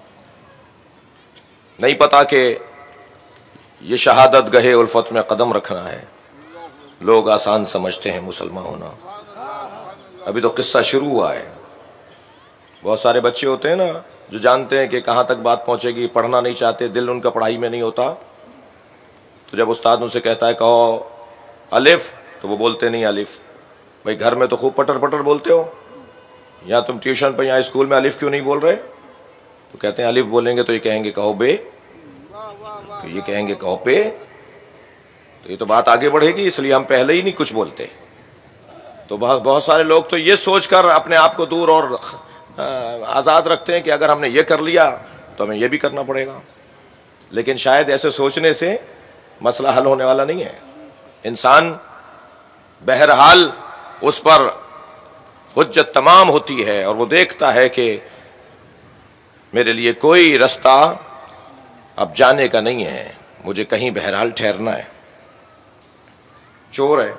نہیں پتا کہ یہ شہادت گہے الفت میں قدم رکھنا ہے۔ لوگ آسان سمجھتے ہیں مسلمان ہونا، ابھی تو قصہ شروع ہوا ہے۔ بہت سارے بچے ہوتے ہیں نا جو جانتے ہیں کہ کہاں تک بات پہنچے گی، پڑھنا نہیں چاہتے، دل ان کا پڑھائی میں نہیں ہوتا، تو جب استاد ان سے کہتا ہے کہو الف، تو وہ بولتے نہیں الف۔ بھائی گھر میں تو خوب پٹر پٹر بولتے ہو، یہاں تم ٹیوشن پہ یہاں اسکول میں الف کیوں نہیں بول رہے؟ تو کہتے ہیں الف بولیں گے تو یہ کہیں گے کہو بے، تو یہ کہیں گے کہو پے، تو یہ تو بات آگے بڑھے گی، اس لیے ہم پہلے ہی نہیں کچھ بولتے۔ تو بہت بہت سارے لوگ تو یہ سوچ کر اپنے آپ کو دور اور آزاد رکھتے ہیں کہ اگر ہم نے یہ کر لیا تو ہمیں یہ بھی کرنا پڑے گا، لیکن شاید ایسے سوچنے سے مسئلہ حل ہونے والا نہیں ہے۔ انسان بہرحال اس پر حجت تمام ہوتی ہے اور وہ دیکھتا ہے کہ میرے لیے کوئی رستہ اب جانے کا نہیں ہے، مجھے کہیں بہرحال ٹھہرنا ہے۔ چور ہے،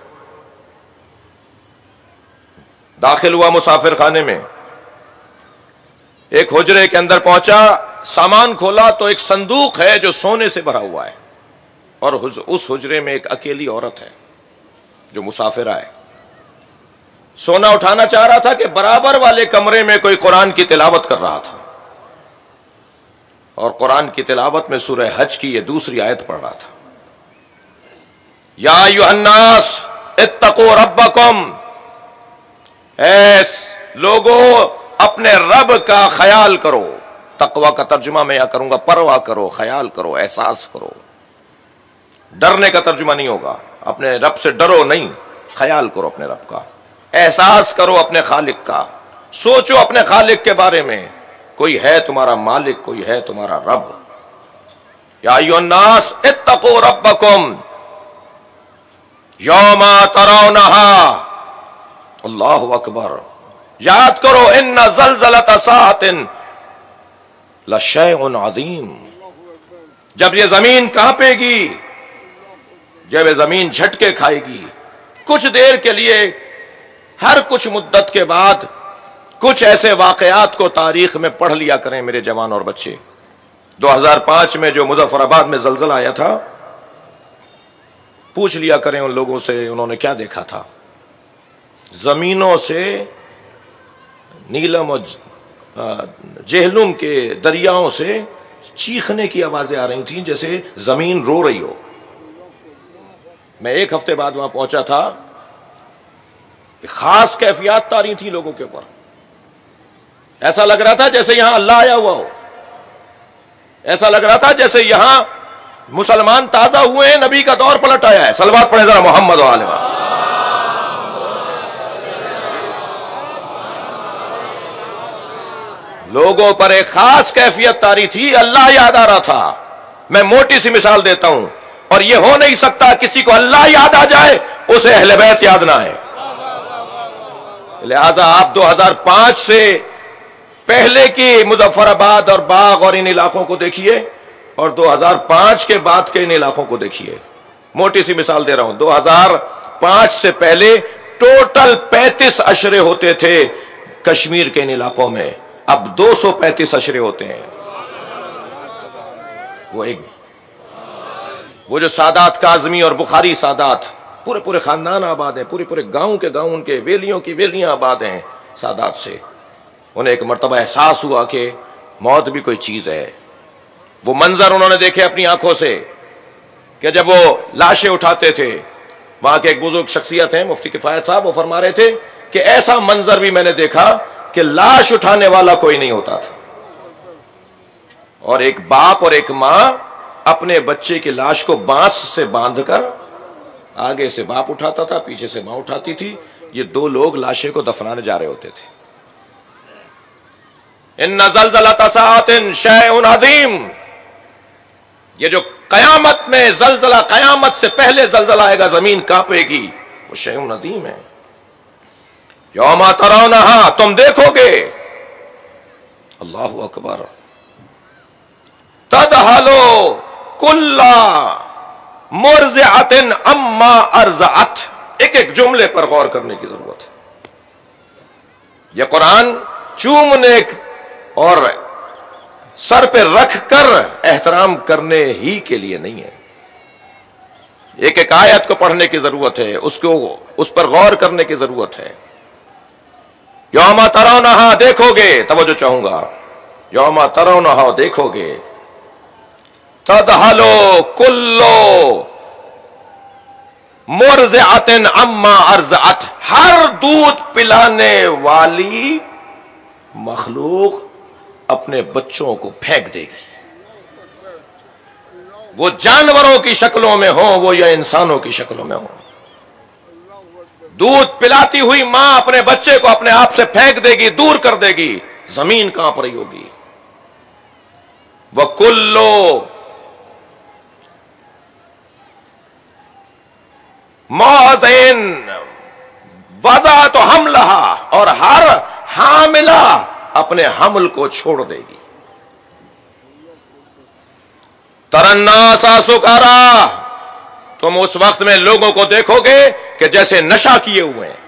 داخل ہوا مسافر خانے میں، ایک حجرے کے اندر پہنچا، سامان کھولا تو ایک صندوق ہے جو سونے سے بھرا ہوا ہے، اور اس حجرے میں ایک اکیلی عورت ہے جو مسافر آئے۔ سونا اٹھانا چاہ رہا تھا کہ برابر والے کمرے میں کوئی قرآن کی تلاوت کر رہا تھا، اور قرآن کی تلاوت میں سورہ حج کی یہ دوسری آیت پڑھ رہا تھا، یا ایھا الناس اتقوا ربکم، اے لوگو اپنے رب کا خیال کرو۔ تقوی کا ترجمہ میں یا کروں گا پرواہ کرو، خیال کرو، احساس کرو۔ ڈرنے کا ترجمہ نہیں ہوگا، اپنے رب سے ڈرو نہیں، خیال کرو اپنے رب کا، احساس کرو اپنے خالق کا، سوچو اپنے خالق کے بارے میں، کوئی ہے تمہارا مالک، کوئی ہے تمہارا رب۔ یا ایھا الناس اتقوا ربکم یوم ترونھا، اللہ اکبر، یاد کرو ان زلزلۃ ساعۃ لشیء عظیم، جب یہ زمین کانپے گی، جب یہ زمین جھٹکے کھائے گی، کچھ دیر کے لیے، ہر کچھ مدت کے بعد کچھ ایسے واقعات کو تاریخ میں پڑھ لیا کریں میرے جوان اور بچے۔ دو ہزار پانچ میں جو مظفر آباد میں زلزلہ آیا تھا، پوچھ لیا کریں ان لوگوں سے انہوں نے کیا دیکھا تھا. زمینوں سے نیلم اور جہلم کے دریاؤں سے چیخنے کی آوازیں آ رہی تھیں جیسے زمین رو رہی ہو. میں ایک ہفتے بعد وہاں پہنچا تھا. خاص کیفیات تاری تھی لوگوں کے اوپر. ایسا لگ رہا تھا جیسے یہاں اللہ آیا ہوا ہو. ایسا لگ رہا تھا جیسے یہاں مسلمان تازہ ہوئے ہیں, نبی کا دور پلٹ آیا ہے. صلوات پڑھیں ذرا محمد و آل محمد. لوگوں پر ایک خاص کیفیت تاری تھی, اللہ یاد آ رہا تھا. میں موٹی سی مثال دیتا ہوں, اور یہ ہو نہیں سکتا کسی کو اللہ یاد آ جائے اسے اہل بیت یاد نہ آئے. لہذا آپ دو ہزار پانچ سے پہلے کی مظفر آباد اور باغ اور ان علاقوں کو دیکھیے, اور دو ہزار پانچ کے بعد کے ان علاقوں کو دیکھیے. موٹی سی مثال دے رہا ہوں. دو ہزار پانچ سے پہلے ٹوٹل پینتیس اشرے ہوتے تھے کشمیر کے ان علاقوں میں, اب دو سو پینتیس اشرے ہوتے ہیں. وہ ایک وہ جو سادات کاظمی اور بخاری سادات, پورے پورے خاندان آباد ہیں, پورے پورے گاؤں کے گاؤں ان کے ویلیوں کی ویلیاں آباد ہیں سادات سے. انہیں ایک مرتبہ احساس ہوا کہ موت بھی کوئی چیز ہے. وہ منظر انہوں نے دیکھے اپنی آنکھوں سے کہ جب وہ لاشیں اٹھاتے تھے. وہاں کے ایک بزرگ شخصیت ہیں مفتی کفایت صاحب, وہ فرما رہے تھے کہ ایسا منظر بھی میں نے دیکھا کہ لاش اٹھانے والا کوئی نہیں ہوتا تھا, اور ایک باپ اور ایک ماں اپنے بچے کی لاش کو بانس سے باندھ کر, آگے سے باپ اٹھاتا تھا پیچھے سے ماں اٹھاتی تھی, یہ دو لوگ لاشیں کو دفنانے جا رہے ہوتے تھے. ان زلزلۃ ساعۃ شیء عظیم, یہ جو قیامت میں زلزلہ, قیامت سے پہلے زلزلہ آئے گا, زمین کانپے گی, وہ شیء عظیم ہے. یوم ترونھا, تم دیکھو گے. اللہ اکبر. تذہل کل مرضعۃ عما ارضعت, ایک ایک جملے پر غور کرنے کی ضرورت ہے. یہ قرآن چومنے اور سر پہ رکھ کر احترام کرنے ہی کے لیے نہیں ہے. ایک ایک آیت کو پڑھنے کی ضرورت ہے, اس کو اس پر غور کرنے کی ضرورت ہے. یوم ترونھا, دیکھو گے, توجہ چاہوں گا, یوم ترونھا دیکھو گے. تذہل کل مرضعۃ عما ارضعت, ہر دودھ پلانے والی مخلوق اپنے بچوں کو پھینک دے گی. وہ جانوروں کی شکلوں میں ہوں وہ یا انسانوں کی شکلوں میں ہوں. دودھ پلاتی ہوئی ماں اپنے بچے کو اپنے آپ سے پھینک دے گی, دور کر دے گی, زمین کانپ رہی ہوگی. وَكُلُّ مُوضِعٍ وَضَعَتْ حَمْلَهَا, اور ہر حاملہ اپنے حمل کو چھوڑ دے گی. تَرَى النَّاسَ سُكَارَىٰ, تم اس وقت میں لوگوں کو دیکھو گے کہ جیسے نشہ کیے ہوئے ہیں,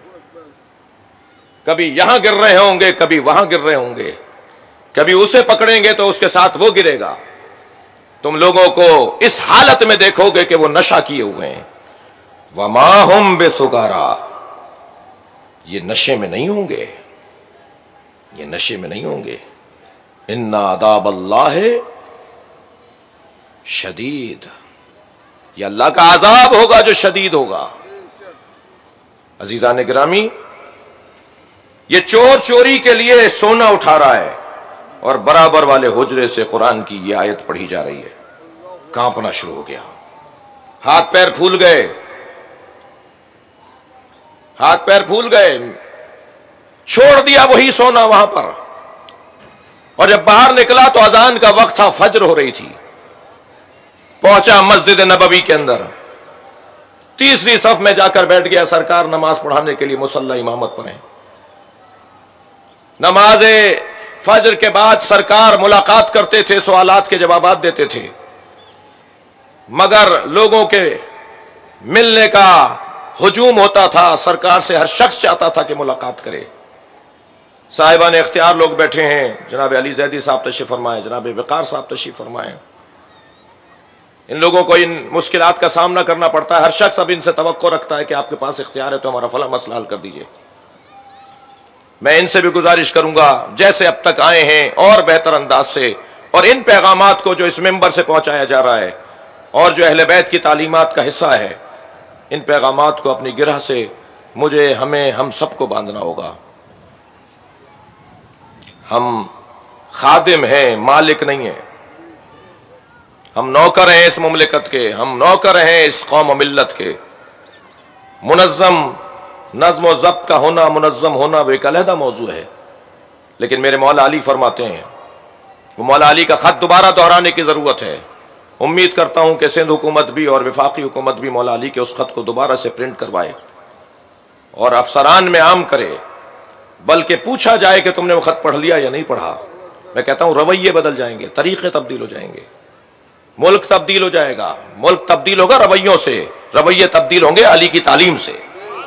کبھی یہاں گر رہے ہوں گے کبھی وہاں گر رہے ہوں گے, کبھی اسے پکڑیں گے تو اس کے ساتھ وہ گرے گا. تم لوگوں کو اس حالت میں دیکھو گے کہ وہ نشہ کیے ہوئے ہیں. وَمَا هُمْ بِسُكَارَىٰ, یہ نشے میں نہیں ہوں گے, یہ نشے میں نہیں ہوں گے. اِنَّ عَذَابَ اللَّهِ شدید, یہ اللہ کا عذاب ہوگا جو شدید ہوگا. عزیزان گرامی, یہ چور چوری کے لیے سونا اٹھا رہا ہے اور برابر والے حجرے سے قرآن کی یہ آیت پڑھی جا رہی ہے, کانپنا شروع ہو گیا, ہاتھ پیر پھول گئے, ہاتھ پیر پھول گئے, چھوڑ دیا وہی سونا وہاں پر. اور جب باہر نکلا تو اذان کا وقت تھا, فجر ہو رہی تھی. پہنچا مسجد نبوی کے اندر, تیسری صف میں جا کر بیٹھ گیا. سرکار نماز پڑھانے کے لیے مصلی امامت پر ہیں. نماز فجر کے بعد سرکار ملاقات کرتے تھے, سوالات کے جوابات دیتے تھے, مگر لوگوں کے ملنے کا ہجوم ہوتا تھا. سرکار سے ہر شخص چاہتا تھا کہ ملاقات کرے. صاحبان اختیار لوگ بیٹھے ہیں, جناب علی زیدی صاحب تشریف فرمائے, جناب وقار صاحب تشریف فرمائے. ان لوگوں کو ان مشکلات کا سامنا کرنا پڑتا ہے. ہر شخص اب ان سے توقع رکھتا ہے کہ آپ کے پاس اختیار ہے تو ہمارا فلاں مسئلہ حل کر دیجئے. میں ان سے بھی گزارش کروں گا جیسے اب تک آئے ہیں اور بہتر انداز سے، اور ان پیغامات کو جو اس ممبر سے پہنچایا جا رہا ہے اور جو اہل بیت کی تعلیمات کا حصہ ہے، ان پیغامات کو اپنی گرہ سے مجھے ہمیں ہم سب کو باندھنا ہوگا. ہم خادم ہیں، مالک نہیں ہیں. ہم نوکر ہیں اس مملکت کے، ہم نوکر ہیں اس قوم و ملت کے. منظم نظم و ضبط کا ہونا، منظم ہونا وہ ایک علیحدہ موضوع ہے، لیکن میرے مولا علی فرماتے ہیں، وہ مولا علی کا خط دوبارہ دہرانے کی ضرورت ہے. امید کرتا ہوں کہ سندھ حکومت بھی اور وفاقی حکومت بھی مولا علی کے اس خط کو دوبارہ سے پرنٹ کروائے اور افسران میں عام کرے، بلکہ پوچھا جائے کہ تم نے وہ خط پڑھ لیا یا نہیں پڑھا. میں کہتا ہوں رویے بدل جائیں گے، طریقے تبدیل ہو جائیں گے، ملک تبدیل ہو جائے گا. ملک تبدیل ہوگا رویوں سے، رویے تبدیل ہوں گے علی کی تعلیم سے.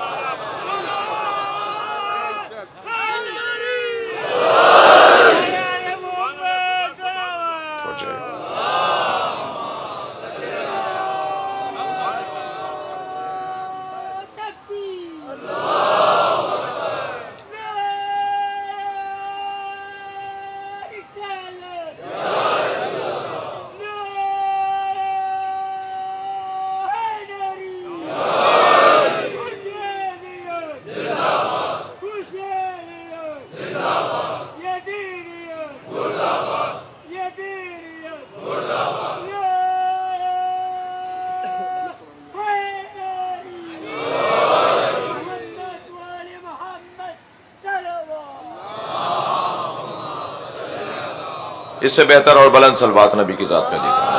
اس سے بہتر اور بلند صلوات نبی کی ذات میں دیکھا.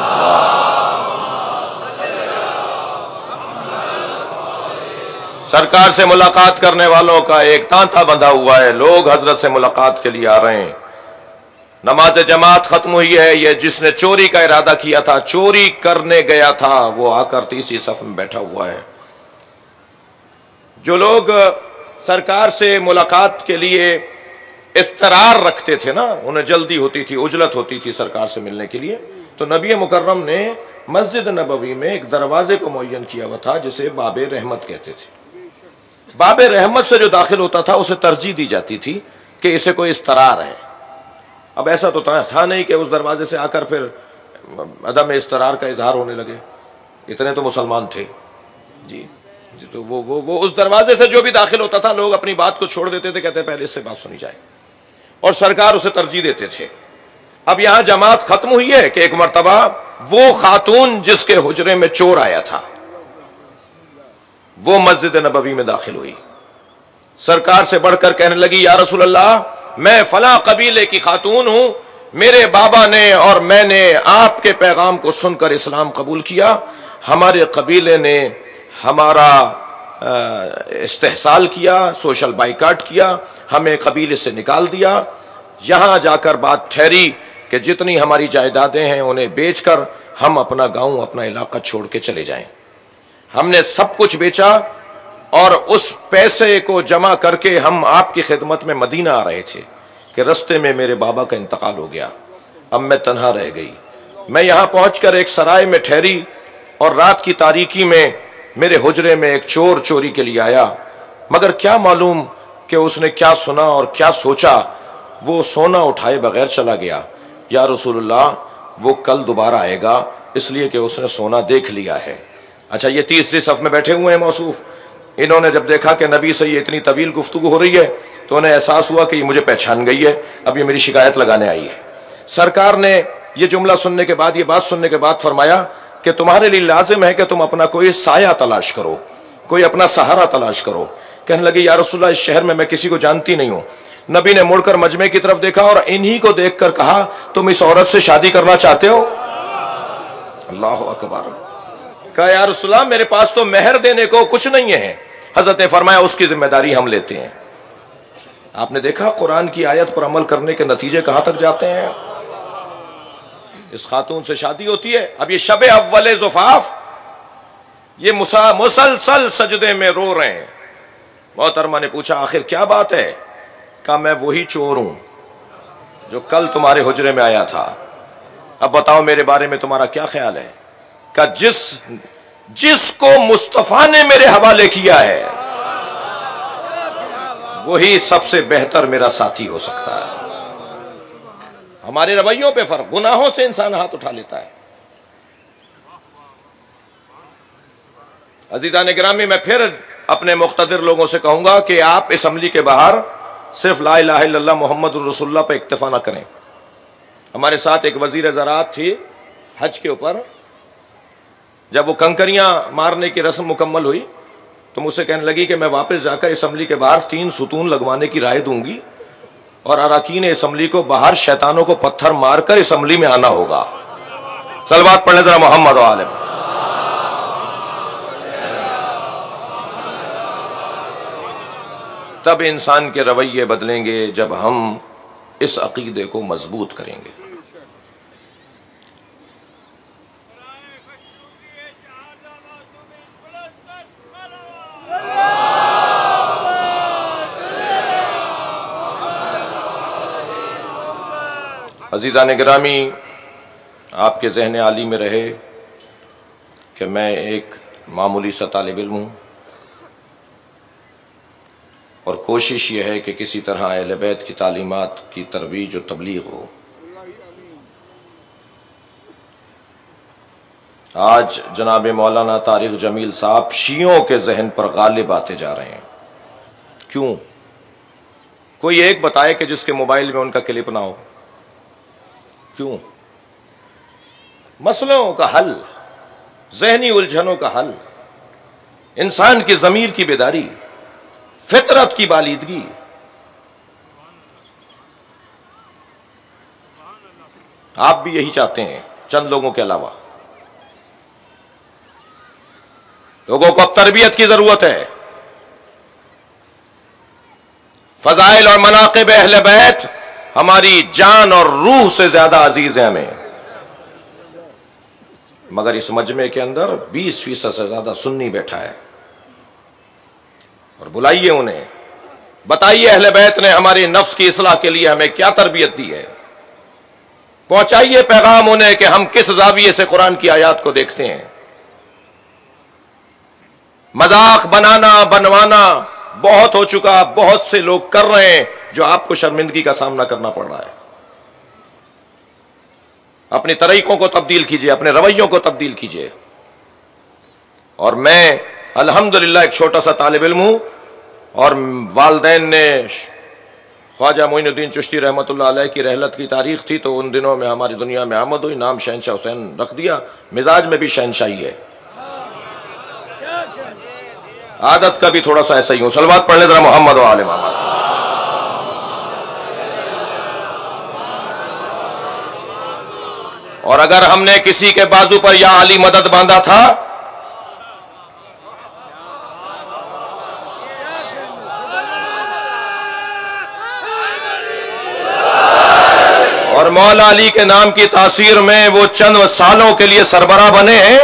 سرکار سے ملاقات کرنے والوں کا ایک تانتا بندھا ہوا ہے. لوگ حضرت سے ملاقات کے لیے آ رہے ہیں. نماز جماعت ختم ہوئی ہے. یہ جس نے چوری کا ارادہ کیا تھا، چوری کرنے گیا تھا، وہ آ کر تیسری صف میں بیٹھا ہوا ہے. جو لوگ سرکار سے ملاقات کے لیے استرار رکھتے تھے نا، انہیں جلدی ہوتی تھی، عجلت ہوتی تھی سرکار سے ملنے کے لیے، تو نبی مکرم نے مسجد نبوی میں ایک دروازے کو معین کیا ہوا تھا جسے باب رحمت کہتے تھے. باب رحمت سے جو داخل ہوتا تھا اسے ترجیح دی جاتی تھی کہ اسے کوئی استرار ہے. اب ایسا تو تھا نہیں کہ اس دروازے سے آ کر پھر عدم استرار کا اظہار ہونے لگے. اتنے تو مسلمان تھے جی جی تو وہ وہ وہ اس دروازے سے جو بھی داخل ہوتا تھا لوگ اپنی بات کو چھوڑ دیتے تھے، کہتے پہلے اس سے بات سنی جائے، اور سرکار اسے ترجیح دیتے تھے. اب یہاں جماعت ختم ہوئی ہے کہ ایک مرتبہ وہ خاتون جس کے حجرے میں چور آیا تھا وہ مسجد نبوی میں داخل ہوئی. سرکار سے بڑھ کر کہنے لگی، یا رسول اللہ، میں فلاں قبیلے کی خاتون ہوں، میرے بابا نے اور میں نے آپ کے پیغام کو سن کر اسلام قبول کیا. ہمارے قبیلے نے ہمارا استحصال کیا، سوشل بائیکاٹ کیا، ہمیں قبیلے سے نکال دیا. یہاں جا کر بات ٹھہری کہ جتنی ہماری جائیدادیں ہیں انہیں بیچ کر ہم اپنا گاؤں، اپنا علاقہ چھوڑ کے چلے جائیں. ہم نے سب کچھ بیچا اور اس پیسے کو جمع کر کے ہم آپ کی خدمت میں مدینہ آ رہے تھے کہ رستے میں میرے بابا کا انتقال ہو گیا. اب میں تنہا رہ گئی. میں یہاں پہنچ کر ایک سرائے میں ٹھہری اور رات کی تاریکی میں میرے حجرے میں ایک چور چوری کے لیے آیا، مگر کیا معلوم کہ اس نے کیا سنا اور کیا سوچا، وہ سونا اٹھائے بغیر چلا گیا. یا رسول اللہ، وہ کل دوبارہ آئے گا اس لیے کہ اس نے سونا دیکھ لیا ہے. اچھا، یہ تیسری صف میں بیٹھے ہوئے ہیں موصوف. انہوں نے جب دیکھا کہ نبی سے یہ اتنی طویل گفتگو ہو رہی ہے تو انہیں احساس ہوا کہ یہ مجھے پہچان گئی ہے، اب یہ میری شکایت لگانے آئی ہے. سرکار نے یہ جملہ سننے کے بعد، یہ بات سننے کے بعد فرمایا کہ تمہارے لیے لازم ہے کہ تم اپنا کوئی سایہ تلاش کرو، کوئی اپنا سہارا تلاش کرو. کہنے لگی، یا رسول اللہ، اس شہر میں میں کسی کو جانتی نہیں ہوں. نبی نے مڑ کر مجمع کی طرف دیکھا اور انہی کو دیکھ کر کہا، تم اس عورت سے شادی کرنا چاہتے ہو؟ اللہ اکبر. کہا، یا رسول اللہ، میرے پاس تو مہر دینے کو کچھ نہیں ہے. حضرت نے فرمایا، اس کی ذمہ داری ہم لیتے ہیں. آپ نے دیکھا قرآن کی آیت پر عمل کرنے کے نتیجے کہاں تک جاتے ہیں. اس خاتون سے شادی ہوتی ہے. اب یہ شب اول زفاف، یہ مسلسل سجدے میں رو رہے ہیں. محترمہ نے پوچھا، آخر کیا بات ہے؟ کہا، میں وہی چور ہوں جو کل تمہارے حجرے میں آیا تھا. اب بتاؤ میرے بارے میں تمہارا کیا خیال ہے؟ کہ جس جس کو مصطفیٰ نے میرے حوالے کیا ہے وہی سب سے بہتر میرا ساتھی ہو سکتا ہے۔ ہمارے رویوں پہ فرق، گناہوں سے انسان ہاتھ اٹھا لیتا ہے۔ عزیزان گرامی، میں پھر اپنے مقتدر لوگوں سے کہوں گا کہ آپ اسمبلی کے باہر صرف لا الہ الا اللہ محمد الرسول اللہ پہ اکتفا نہ کریں۔ ہمارے ساتھ ایک وزیر زراعت تھی حج کے اوپر، جب وہ کنکریاں مارنے کی رسم مکمل ہوئی تو مجھ سے کہنے لگی کہ میں واپس جا کر اسمبلی کے باہر تین ستون لگوانے کی رائے دوں گی اور اراکین اسمبلی کو باہر شیطانوں کو پتھر مار کر اسمبلی میں آنا ہوگا۔ صلوات پڑھنے ذرا محمد و آل محمد۔ تب انسان کے رویے بدلیں گے جب ہم اس عقیدے کو مضبوط کریں گے۔ عزیزان گرامی، آپ کے ذہن عالی میں رہے کہ میں ایک معمولی سا طالب علم ہوں اور کوشش یہ ہے کہ کسی طرح اہل بیت کی تعلیمات کی ترویج و تبلیغ ہو۔ آج جناب مولانا طارق جمیل صاحب شیعوں کے ذہن پر غالب آتے جا رہے ہیں۔ کیوں؟ کوئی ایک بتائے کہ جس کے موبائل میں ان کا کلپ نہ ہو۔ کیوں؟ مسئلوں کا حل، ذہنی الجھنوں کا حل، انسان کی ضمیر کی بیداری، فطرت کی بالیدگی۔ آپ بھی یہی چاہتے ہیں چند لوگوں کے علاوہ۔ لوگوں کو اب تربیت کی ضرورت ہے۔ فضائل اور مناقب اہل بیت ہماری جان اور روح سے زیادہ عزیز ہیں ہمیں، مگر اس مجمع کے اندر بیس فیصد سے زیادہ سنی بیٹھا ہے۔ اور بلائیے انہیں، بتائیے اہل بیت نے ہماری نفس کی اصلاح کے لیے ہمیں کیا تربیت دی ہے، پہنچائیے پیغام انہیں کہ ہم کس زاویے سے قرآن کی آیات کو دیکھتے ہیں۔ مذاق بنانا بنوانا بہت ہو چکا، بہت سے لوگ کر رہے ہیں جو آپ کو شرمندگی کا سامنا کرنا پڑ رہا ہے۔ اپنی طریقوں کو تبدیل کیجئے، اپنے رویوں کو تبدیل کیجئے۔ اور میں الحمدللہ ایک چھوٹا سا طالب علم ہوں، اور والدین نے خواجہ معین الدین چشتی رحمۃ اللہ علیہ کی رحلت کی تاریخ تھی تو ان دنوں میں ہماری دنیا میں آمد ہوئی، نام شہنشاہ حسین رکھ دیا۔ مزاج میں بھی شہنشاہی ہے، عادت کا بھی تھوڑا سا ایسا ہی ہوں۔ صلوات پڑھ لیں ذرا محمد و آل محمد۔ اور اگر ہم نے کسی کے بازو پر یا علی مدد باندھا تھا اور مولا علی کے نام کی تاثیر میں وہ چند سالوں کے لیے سربراہ بنے ہیں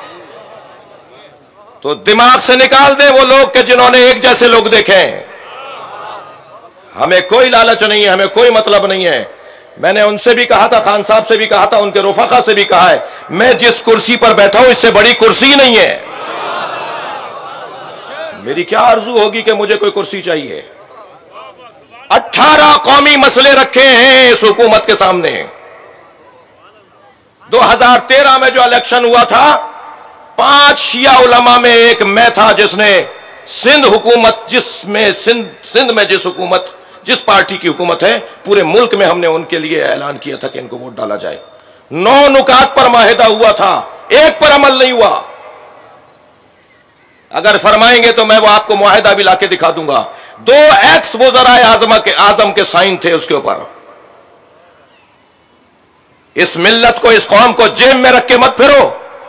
تو دماغ سے نکال دیں وہ لوگ کہ جنہوں نے ایک جیسے لوگ دیکھے ہیں۔ ہمیں کوئی لالچ نہیں ہے، ہمیں کوئی مطلب نہیں ہے۔ میں نے ان سے بھی کہا تھا، خان صاحب سے بھی کہا تھا، ان کے رفقا سے بھی کہا ہے، میں جس کرسی پر بیٹھا ہوں اس سے بڑی کرسی نہیں ہے۔ میری کیا آرزو ہوگی کہ مجھے کوئی کرسی چاہیے۔ اٹھارہ قومی مسئلے رکھے ہیں اس حکومت کے سامنے۔ دو ہزار تیرہ میں جو الیکشن ہوا تھا، پانچ شیعہ علماء میں ایک میں تھا جس نے سندھ حکومت، جس میں سندھ سندھ میں جس حکومت جس پارٹی کی حکومت ہے، پورے ملک میں ہم نے ان کے لیے اعلان کیا تھا کہ ان کو ووٹ ڈالا جائے۔ نو نکات پر معاہدہ ہوا تھا، ایک پر عمل نہیں ہوا۔ اگر فرمائیں گے تو میں وہ آپ کو معاہدہ بھی لا کے دکھا دوں گا۔ دو ایکس وزرائے اعظم کے سائن تھے اس کے اوپر۔ اس ملت کو، اس قوم کو جیب میں رکھ کے مت پھرو۔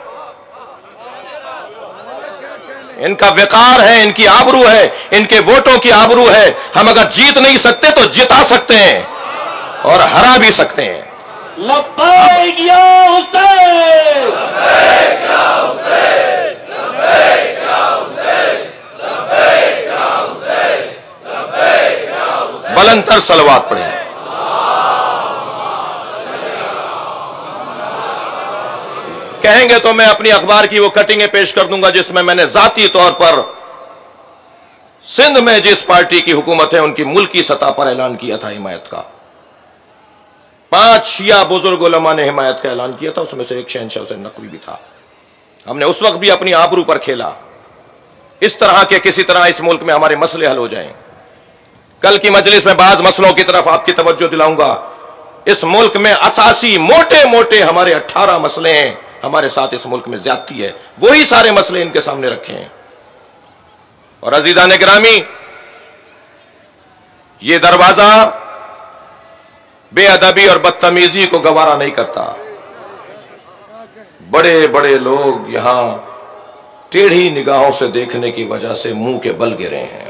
ان کا وقار ہے، ان کی آبرو ہے، ان کے ووٹوں کی آبرو ہے۔ ہم اگر جیت نہیں سکتے تو جتا سکتے ہیں اور ہرا بھی سکتے ہیں۔ لبیک یا حسین، لبیک یا حسین، لبیک یا حسین، لبیک یا حسین، لبیک یا حسین۔ بلند تر صلوات پڑھیں۔ کہیں گے تو میں اپنی اخبار کی وہ کٹنگیں پیش کر دوں گا جس میں میں نے ذاتی طور پر سندھ میں جس پارٹی کی حکومت ہے ان کی ملکی سطح پر اعلان کیا تھا حمایت کا. پانچ شیعہ بزرگ علماء نے حمایت کا اعلان کیا تھا، اس میں سے ایک شہنشاہ حسین نقوی بھی تھا. ہم نے اس وقت بھی اپنی آبرو پر کھیلا. اس طرح کے کسی طرح اس ملک میں ہمارے مسئلے حل ہو جائیں. کل کی مجلس میں بعض مسئلوں کی طرف آپ کی توجہ دلاؤں گا. اس ملک میں اساسی موٹے موٹے ہمارے اٹھارہ مسئلے ہیں. ہمارے ساتھ اس ملک میں زیادتی ہے، وہی سارے مسئلے ان کے سامنے رکھے ہیں. اور عزیزان گرامی، یہ دروازہ بے ادبی اور بدتمیزی کو گوارا نہیں کرتا. بڑے بڑے لوگ یہاں ٹیڑھی نگاہوں سے دیکھنے کی وجہ سے منہ کے بل گرے ہیں.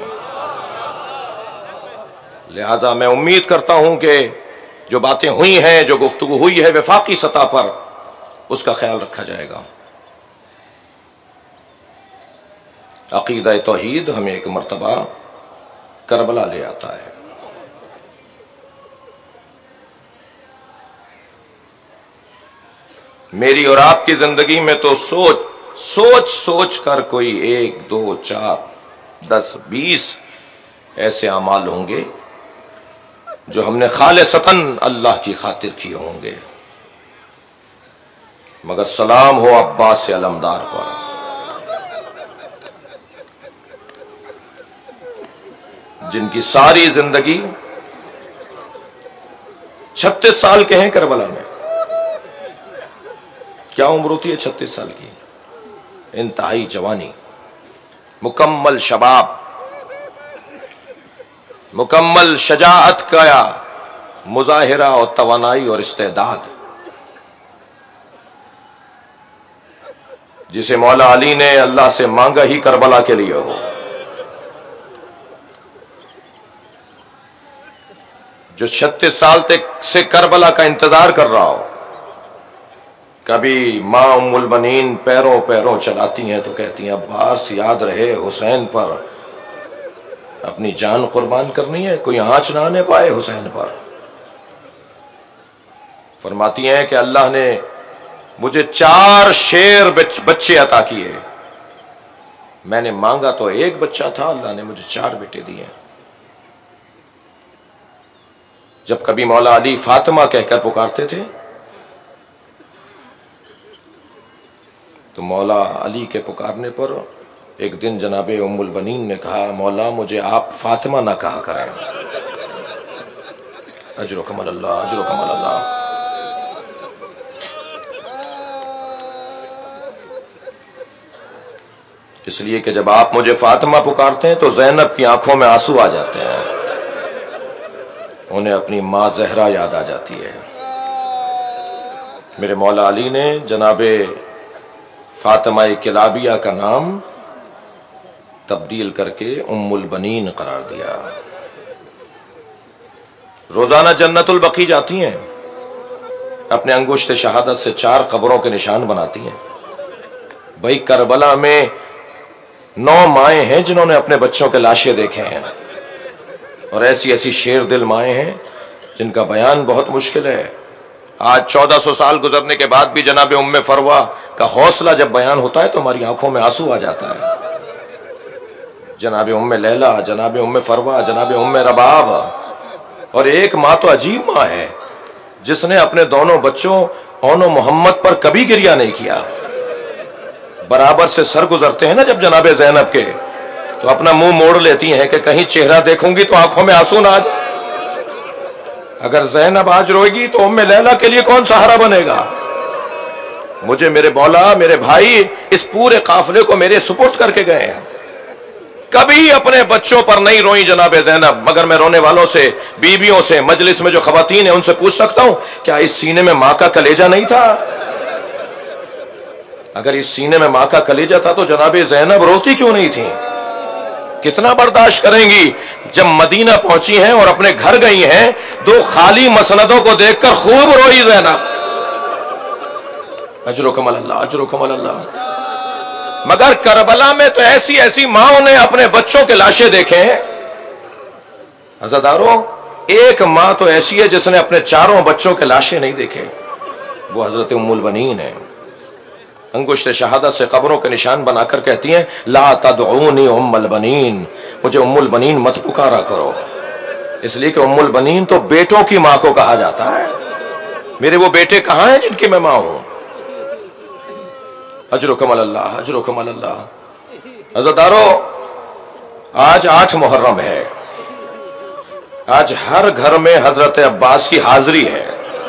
لہذا میں امید کرتا ہوں کہ جو باتیں ہوئی ہیں، جو گفتگو ہوئی ہے وفاقی سطح پر، اس کا خیال رکھا جائے گا. عقیدہ توحید ہمیں ایک مرتبہ کربلا لے آتا ہے. میری اور آپ کی زندگی میں تو سوچ سوچ سوچ کر کوئی ایک دو چار دس بیس ایسے اعمال ہوں گے جو ہم نے خالصتاً اللہ کی خاطر کیے ہوں گے. مگر سلام ہو عباس علمدار پر، جن کی ساری زندگی چھتیس سال کے ہیں کربلا میں. کیا عمر ہوتی ہے چھتیس سال کی؟ انتہائی جوانی، مکمل شباب، مکمل شجاعت کا مظاہرہ اور توانائی اور استعداد، جسے مولا علی نے اللہ سے مانگا ہی کربلا کے لیے ہو. جو چھتیس سال تک سے کربلا کا انتظار کر رہا ہو. کبھی ماں ام البنین پیروں پیروں چلاتی ہیں تو کہتی ہیں عباس یاد رہے حسین پر اپنی جان قربان کرنی ہے، کوئی آنچ نہ آنے پائے حسین پر. فرماتی ہیں کہ اللہ نے مجھے چار شیر بچے عطا کیے، میں نے مانگا تو ایک بچہ تھا، اللہ نے مجھے چار بیٹے دیے. جب کبھی مولا علی فاطمہ کہہ کر پکارتے تھے تو مولا علی کے پکارنے پر ایک دن جناب ام البنین نے کہا مولا مجھے آپ فاطمہ نہ کہا کریں. اجرکم اللہ، اجرکم اللہ. اس لیے کہ جب آپ مجھے فاطمہ پکارتے ہیں تو زینب کی آنکھوں میں آنسو آ جاتے ہیں، انہیں اپنی ماں زہرا یاد آ جاتی ہے. میرے مولا علی نے جناب فاطمہ کلابیہ کا نام تبدیل کر کے ام البنین قرار دیا. روزانہ جنت البقیع جاتی ہیں، اپنے انگشت شہادت سے چار قبروں کے نشان بناتی ہیں. بھائی کربلا میں نو مائیں ہیں جنہوں نے اپنے بچوں کے لاشیں دیکھے ہیں، اور ایسی ایسی شیر دل مائیں ہیں جن کا بیان بہت مشکل ہے. آج چودہ سو سال گزرنے کے بعد بھی جناب ام فروہ کا حوصلہ جب بیان ہوتا ہے تو ہماری آنکھوں میں آنسو آ جاتا ہے. جناب ام لیلہ، جناب ام فروہ، جناب ام رباب. اور ایک ماں تو عجیب ماں ہے جس نے اپنے دونوں بچوں اون و محمد پر کبھی گریہ نہیں کیا. برابر سے سر گزرتے ہیں نا جب جناب زینب کے تو اپنا منہ موڑ لیتی ہیں کہ کہیں چہرہ دیکھوں گی تو آنکھوں میں آنسو نہ آ جائے. اگر زینب آج روئے گی تو ام لیلہ کے لیے کون سہارا بنے گا؟ مجھے میرے مولا، میرے بھائی اس پورے قافلے کو میرے سپرد کر کے گئے ہیں. کبھی اپنے بچوں پر نہیں روئی جناب زینب. مگر میں رونے والوں سے، بیویوں سے، مجلس میں جو خواتین ہیں ان سے پوچھ سکتا ہوں کیا اس سینے میں ماں کا کلیجہ نہیں تھا؟ اگر اس سینے میں ماں کا کلیجہ تھا تو جناب زینب روتی کیوں نہیں تھی؟ کتنا برداشت کریں گی؟ جب مدینہ پہنچی ہیں اور اپنے گھر گئی ہیں، دو خالی مسندوں کو دیکھ کر خوب روئی زینب. اجرکم اللہ، اجرکم اللہ. مگر کربلا میں تو ایسی ایسی ماں نے اپنے بچوں کے لاشیں دیکھے ہیں. عزادارو، ایک ماں تو ایسی ہے جس نے اپنے چاروں بچوں کے لاشیں نہیں دیکھے، وہ حضرت ام البنین ہے. انگشت شہادت سے قبروں کے نشان بنا کر کہتی ہیں لا تدعونی ام البنین، مجھے ام البنین مت پکارا کرو، اس لیے کہ ام البنین تو بیٹوں کی ماں کو کہا جاتا ہے، میرے وہ بیٹے کہاں ہیں جن کی میں ماں ہوں؟ اجرکم اللہ، اجرکم اللہ۔ عزیزدارو، آج آٹھ محرم ہے، آج ہر گھر میں حضرت عباس کی حاضری ہے۔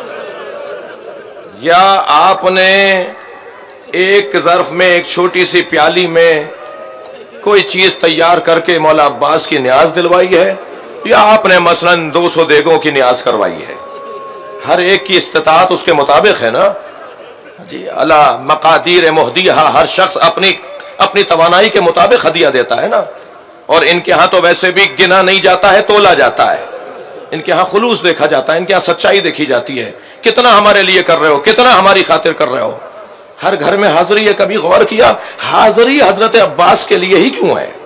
یا آپ نے ایک ظرف میں، ایک چھوٹی سی پیالی میں کوئی چیز تیار کر کے مولا عباس کی نیاز دلوائی ہے، یا آپ نے مثلاً دو سو دیگوں کی نیاز کروائی ہے۔ ہر ایک کی استطاعت اس کے مطابق ہے نا جی، اللہ مقادیر مہدیہ، ہر شخص اپنی اپنی توانائی کے مطابق ہدیہ دیتا ہے نا۔ اور ان کے ہاں تو ویسے بھی گنا نہیں جاتا ہے، تولا جاتا ہے، ان کے ہاں خلوص دیکھا جاتا ہے، ان کے ہاں سچائی دیکھی جاتی ہے، کتنا ہمارے لیے کر رہے ہو، کتنا ہماری خاطر کر رہے ہو۔ ہر گھر میں حاضری ہے، کبھی غور کیا حاضری حضرت عباس کے لیے ہی کیوں ہے؟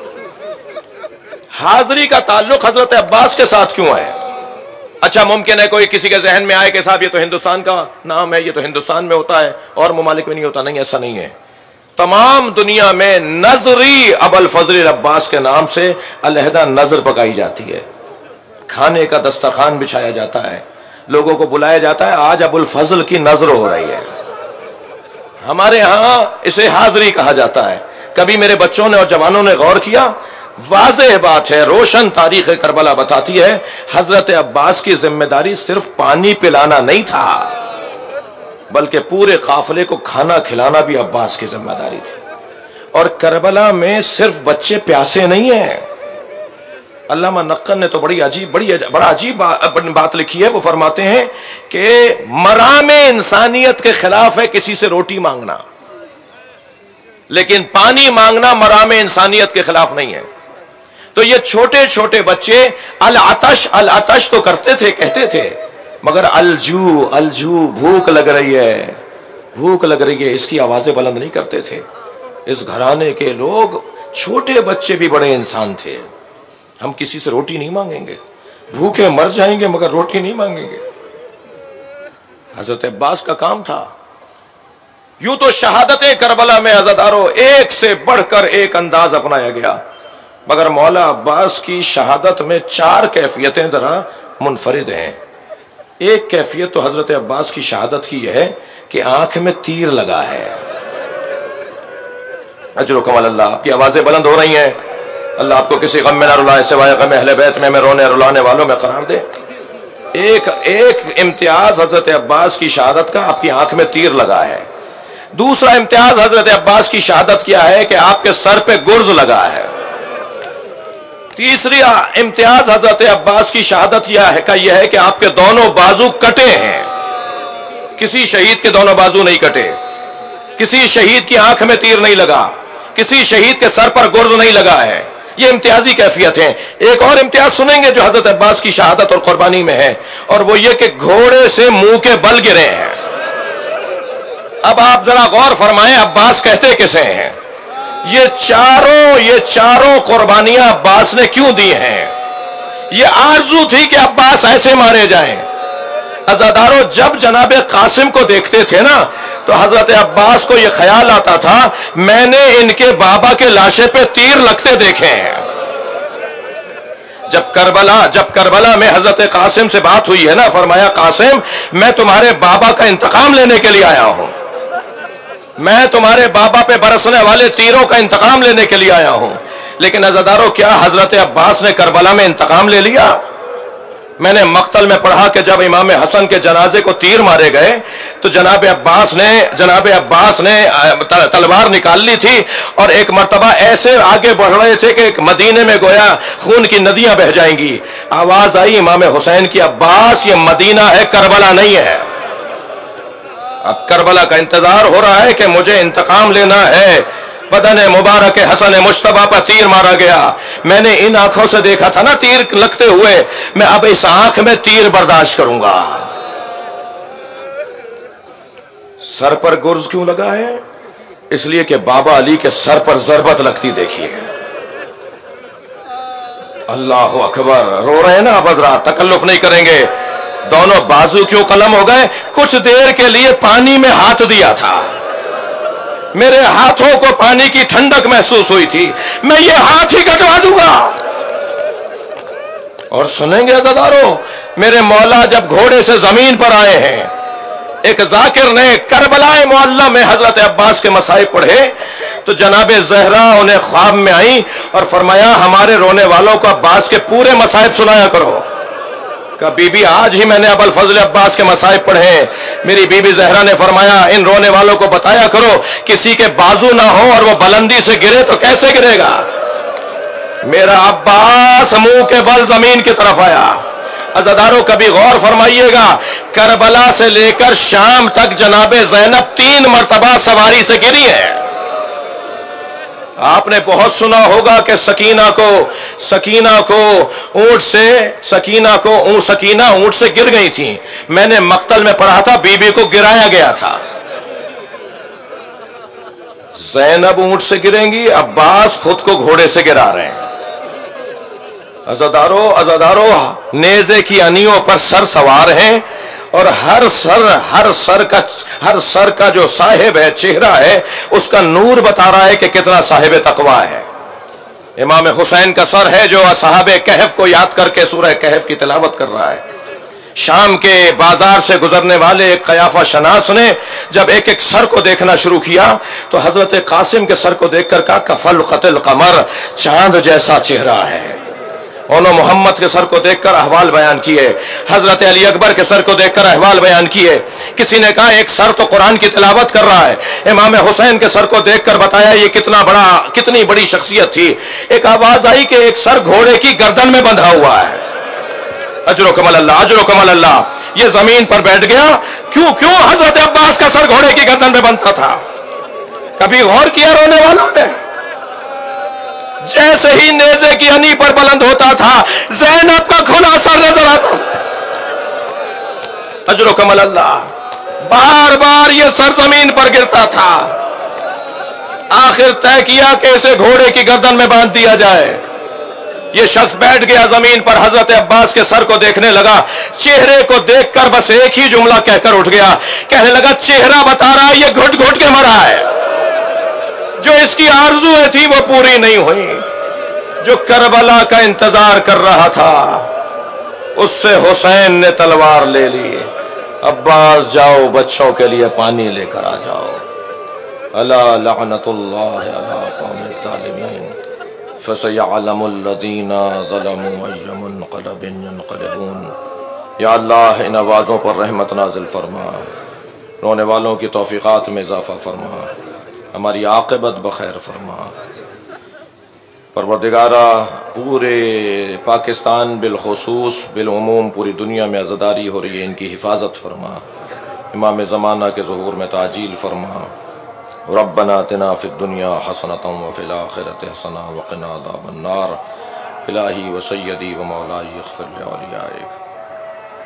حاضری کا تعلق حضرت عباس کے ساتھ کیوں ہے؟ اچھا ممکن ہے کوئی کسی کے ذہن میں آئے کہ صاحب یہ تو ہندوستان کا نام ہے، یہ تو ہندوستان میں ہوتا ہے اور ممالک میں نہیں ہوتا۔ نہیں، ایسا نہیں ہے، تمام دنیا میں نظری ابو الفضل عباس کے نام سے علیحدہ نظر پکائی جاتی ہے، کھانے کا دسترخوان بچھایا جاتا ہے، لوگوں کو بلایا جاتا ہے آج ابو الفضل کی نظر ہو رہی ہے۔ ہمارے ہاں اسے حاضری کہا جاتا ہے۔ کبھی میرے بچوں نے اور جوانوں نے غور کیا؟ واضح بات ہے، روشن تاریخ کربلا بتاتی ہے حضرت عباس کی ذمہ داری صرف پانی پلانا نہیں تھا، بلکہ پورے قافلے کو کھانا کھلانا بھی عباس کی ذمہ داری تھی۔ اور کربلا میں صرف بچے پیاسے نہیں ہیں۔ علامہ نقل نے تو بڑی عجیب بڑی بڑا عجیب بات لکھی ہے، وہ فرماتے ہیں کہ مرام انسانیت کے خلاف ہے کسی سے روٹی مانگنا، لیکن پانی مانگنا مرام انسانیت کے خلاف نہیں ہے۔ تو یہ چھوٹے چھوٹے بچے العطش العطش تو کرتے تھے، کہتے تھے، مگر الجو الجو بھوک لگ رہی ہے، بھوک لگ رہی ہے، اس کی آوازیں بلند نہیں کرتے تھے۔ اس گھرانے کے لوگ، چھوٹے بچے بھی بڑے انسان تھے۔ ہم کسی سے روٹی نہیں مانگیں گے، بھوکے مر جائیں گے مگر روٹی نہیں مانگیں گے۔ حضرت عباس کا کام تھا۔ یوں تو شہادت کربلا میں عزادارو ایک سے بڑھ کر ایک انداز اپنایا گیا، مگر مولا عباس کی شہادت میں چار کیفیتیں ذرا منفرد ہیں۔ ایک کیفیت تو حضرت عباس کی شہادت کی ہے کہ آنکھ میں تیر لگا ہے۔ اجر و کمال اللہ، آپ کی آوازیں بلند ہو رہی ہیں، اللہ آپ کو کسی غم میں نہ رلائے سوائے غم اہل بیت میں میں رونے رلانے والوں میں قرار دے۔ ایک ایک امتیاز حضرت عباس کی شہادت کا، آپ کی آنکھ میں تیر لگا ہے۔ دوسرا امتیاز حضرت عباس کی شہادت کیا ہے کہ آپ کے سر پہ گرز لگا ہے۔ تیسری امتیاز حضرت عباس کی شہادت یہ ہے کہ یہ ہے کہ آپ کے دونوں بازو کٹے ہیں۔ کسی شہید کے دونوں بازو نہیں کٹے، کسی شہید کی آنکھ میں تیر نہیں لگا، کسی شہید کے سر پر گرز نہیں لگا ہے۔ یہ امتیازی کیفیت ہیں۔ ایک اور امتیاز سنیں گے جو حضرت عباس کی شہادت اور قربانی میں ہے، اور وہ یہ کہ گھوڑے سے منہ کے بل گرے ہیں۔ اب آپ ذرا غور فرمائیں، عباس کہتے کسے ہیں؟ یہ چاروں یہ چاروں قربانیاں عباس نے کیوں دی ہیں؟ یہ آرزو تھی کہ عباس ایسے مارے جائیں۔ عزادارو، جب جناب قاسم کو دیکھتے تھے نا تو حضرت عباس کو یہ خیال آتا تھا میں نے ان کے بابا کے لاشے پہ تیر لگتے دیکھے ہیں۔ جب کربلا جب کربلا میں حضرت قاسم سے بات ہوئی ہے نا، فرمایا قاسم میں تمہارے بابا کا انتقام لینے کے لیے آیا ہوں، میں تمہارے بابا پہ برسنے والے تیروں کا انتقام لینے کے لیے آیا ہوں۔ لیکن عزادارو، کیا حضرت عباس نے کربلا میں انتقام لے لیا؟ میں نے مقتل میں پڑھا کہ جب امام حسن کے جنازے کو تیر مارے گئے تو جناب عباس نے جناب عباس نے تلوار نکال لی تھی، اور ایک مرتبہ ایسے آگے بڑھ رہے تھے کہ مدینے میں گویا خون کی ندیاں بہہ جائیں گی۔ آواز آئی امام حسین کی، عباس یہ مدینہ ہے، کربلا نہیں ہے۔ اب کربلا کا انتظار ہو رہا ہے کہ مجھے انتقام لینا ہے۔ بدن مبارک حسن مجتبیٰ پر تیر مارا گیا، میں نے ان آنکھوں سے دیکھا تھا نا تیر لگتے ہوئے، میں اب اس آنکھ میں تیر برداشت کروں گا۔ سر پر گرز کیوں لگا ہے؟ اس لیے کہ بابا علی کے سر پر ضربت لگتی دیکھی ہے۔ اللہ اکبر، رو رہے ہیں نا اب حضرات، تکلف نہیں کریں گے۔ دونوں بازو کیوں قلم ہو گئے؟ کچھ دیر کے لیے پانی میں ہاتھ دیا تھا، میرے ہاتھوں کو پانی کی ٹھنڈک محسوس ہوئی تھی، میں یہ ہاتھ ہی کٹوا دوں گا۔ اور سنیں گے عزادارو، میرے مولا جب گھوڑے سے زمین پر آئے ہیں، ایک ذاکر نے کربلا معلی میں حضرت عباس کے مصائب پڑھے تو جناب زہرا انہیں خواب میں آئیں اور فرمایا ہمارے رونے والوں کو عباس کے پورے مصائب سنایا کرو۔ کہ بی بی آج ہی میں نے ابو الفضل عباس کے مصائب پڑھے، میری بی بی زہرا نے فرمایا ان رونے والوں کو بتایا کرو کسی کے بازو نہ ہو اور وہ بلندی سے گرے تو کیسے گرے گا۔ میرا عباس منہ کے بل زمین کی طرف آیا۔ عزادارو کبھی غور فرمائیے گا، کربلا سے لے کر شام تک جناب زینب تین مرتبہ سواری سے گری ہے۔ آپ نے بہت سنا ہوگا کہ سکینہ کو سکینہ کو اونٹ سے سکینہ کو اون سکینہ اونٹ سے گر گئی تھی۔ میں نے مقتل میں پڑھا تھا بی بی کو گرایا گیا تھا۔ زینب اونٹ سے گریں گی، عباس خود کو گھوڑے سے گرا رہے ہیں۔ عزادارو عزادارو نیزے کی انیوں پر سر سوار ہیں اور ہر سر ہر سر کا ہر سر کا جو صاحب ہے چہرہ ہے اس کا نور بتا رہا ہے کہ کتنا صاحب تقویٰ ہے۔ امام حسین کا سر ہے جو اصحاب کہف کو یاد کر کے سورہ کہف کی تلاوت کر رہا ہے۔ شام کے بازار سے گزرنے والے ایک قیافہ شناس نے جب ایک ایک سر کو دیکھنا شروع کیا تو حضرت قاسم کے سر کو دیکھ کر کہا کفل قتل قمر، چاند جیسا چہرہ ہے۔ انہوں محمد کے سر کو دیکھ کر احوال بیان کیے، حضرت علی اکبر کے سر کو دیکھ کر احوال بیان کیے۔ کسی نے کہا ایک سر تو قرآن کی تلاوت کر رہا ہے۔ امام حسین کے سر کو دیکھ کر بتایا یہ کتنا بڑا کتنی بڑی شخصیت تھی۔ ایک آواز آئی کہ ایک سر گھوڑے کی گردن میں بندھا ہوا ہے۔ اجر و کمل اللہ، اجر و کمل اللہ۔ یہ زمین پر بیٹھ گیا، کیوں کیوں حضرت عباس کا سر گھوڑے کی گردن میں بندھا تھا؟ کبھی غور کیا رونے والوں نے؟ جیسے ہی نیزے کی انی پر بلند ہوتا تھا زینب کا کھلا سر نظر آتا۔ اجر و کمل اللہ۔ بار بار یہ سر زمین پر گرتا تھا، آخر طے کیا کہ اسے گھوڑے کی گردن میں باندھ دیا جائے۔ یہ شخص بیٹھ گیا زمین پر، حضرت عباس کے سر کو دیکھنے لگا، چہرے کو دیکھ کر بس ایک ہی جملہ کہہ کر اٹھ گیا، کہنے لگا چہرہ بتا رہا ہے یہ گھٹ گھٹ کے مرا ہے۔ جو اس کی آرزویں تھی وہ پوری نہیں ہوئی، جو کربلا کا انتظار کر رہا تھا اس سے حسین نے تلوار لے لی۔ عباس جاؤ بچوں کے لیے پانی لے کر آ جاؤ۔ الا لعنت اللہ علی قوم الظالمین فسیعلم الذین ظلموا ای منقلب ینقلبون۔ یا اللہ ان آوازوں پر رحمت نازل فرما، رونے والوں کی توفیقات میں اضافہ فرما، ہماری عاقبت بخیر فرما۔ پروردگارہ پورے پاکستان بالخصوص بالعموم پوری دنیا میں عزاداری ہو رہی ہے، ان کی حفاظت فرما، امام زمانہ کے ظہور میں تعجیل فرما۔ ربنا آتنا فی الدنیا حسنۃ وفی الآخرۃ حسنۃ وقنا عذاب النار۔ الہی و سیدی و مولائی اغفر لأولیائک۔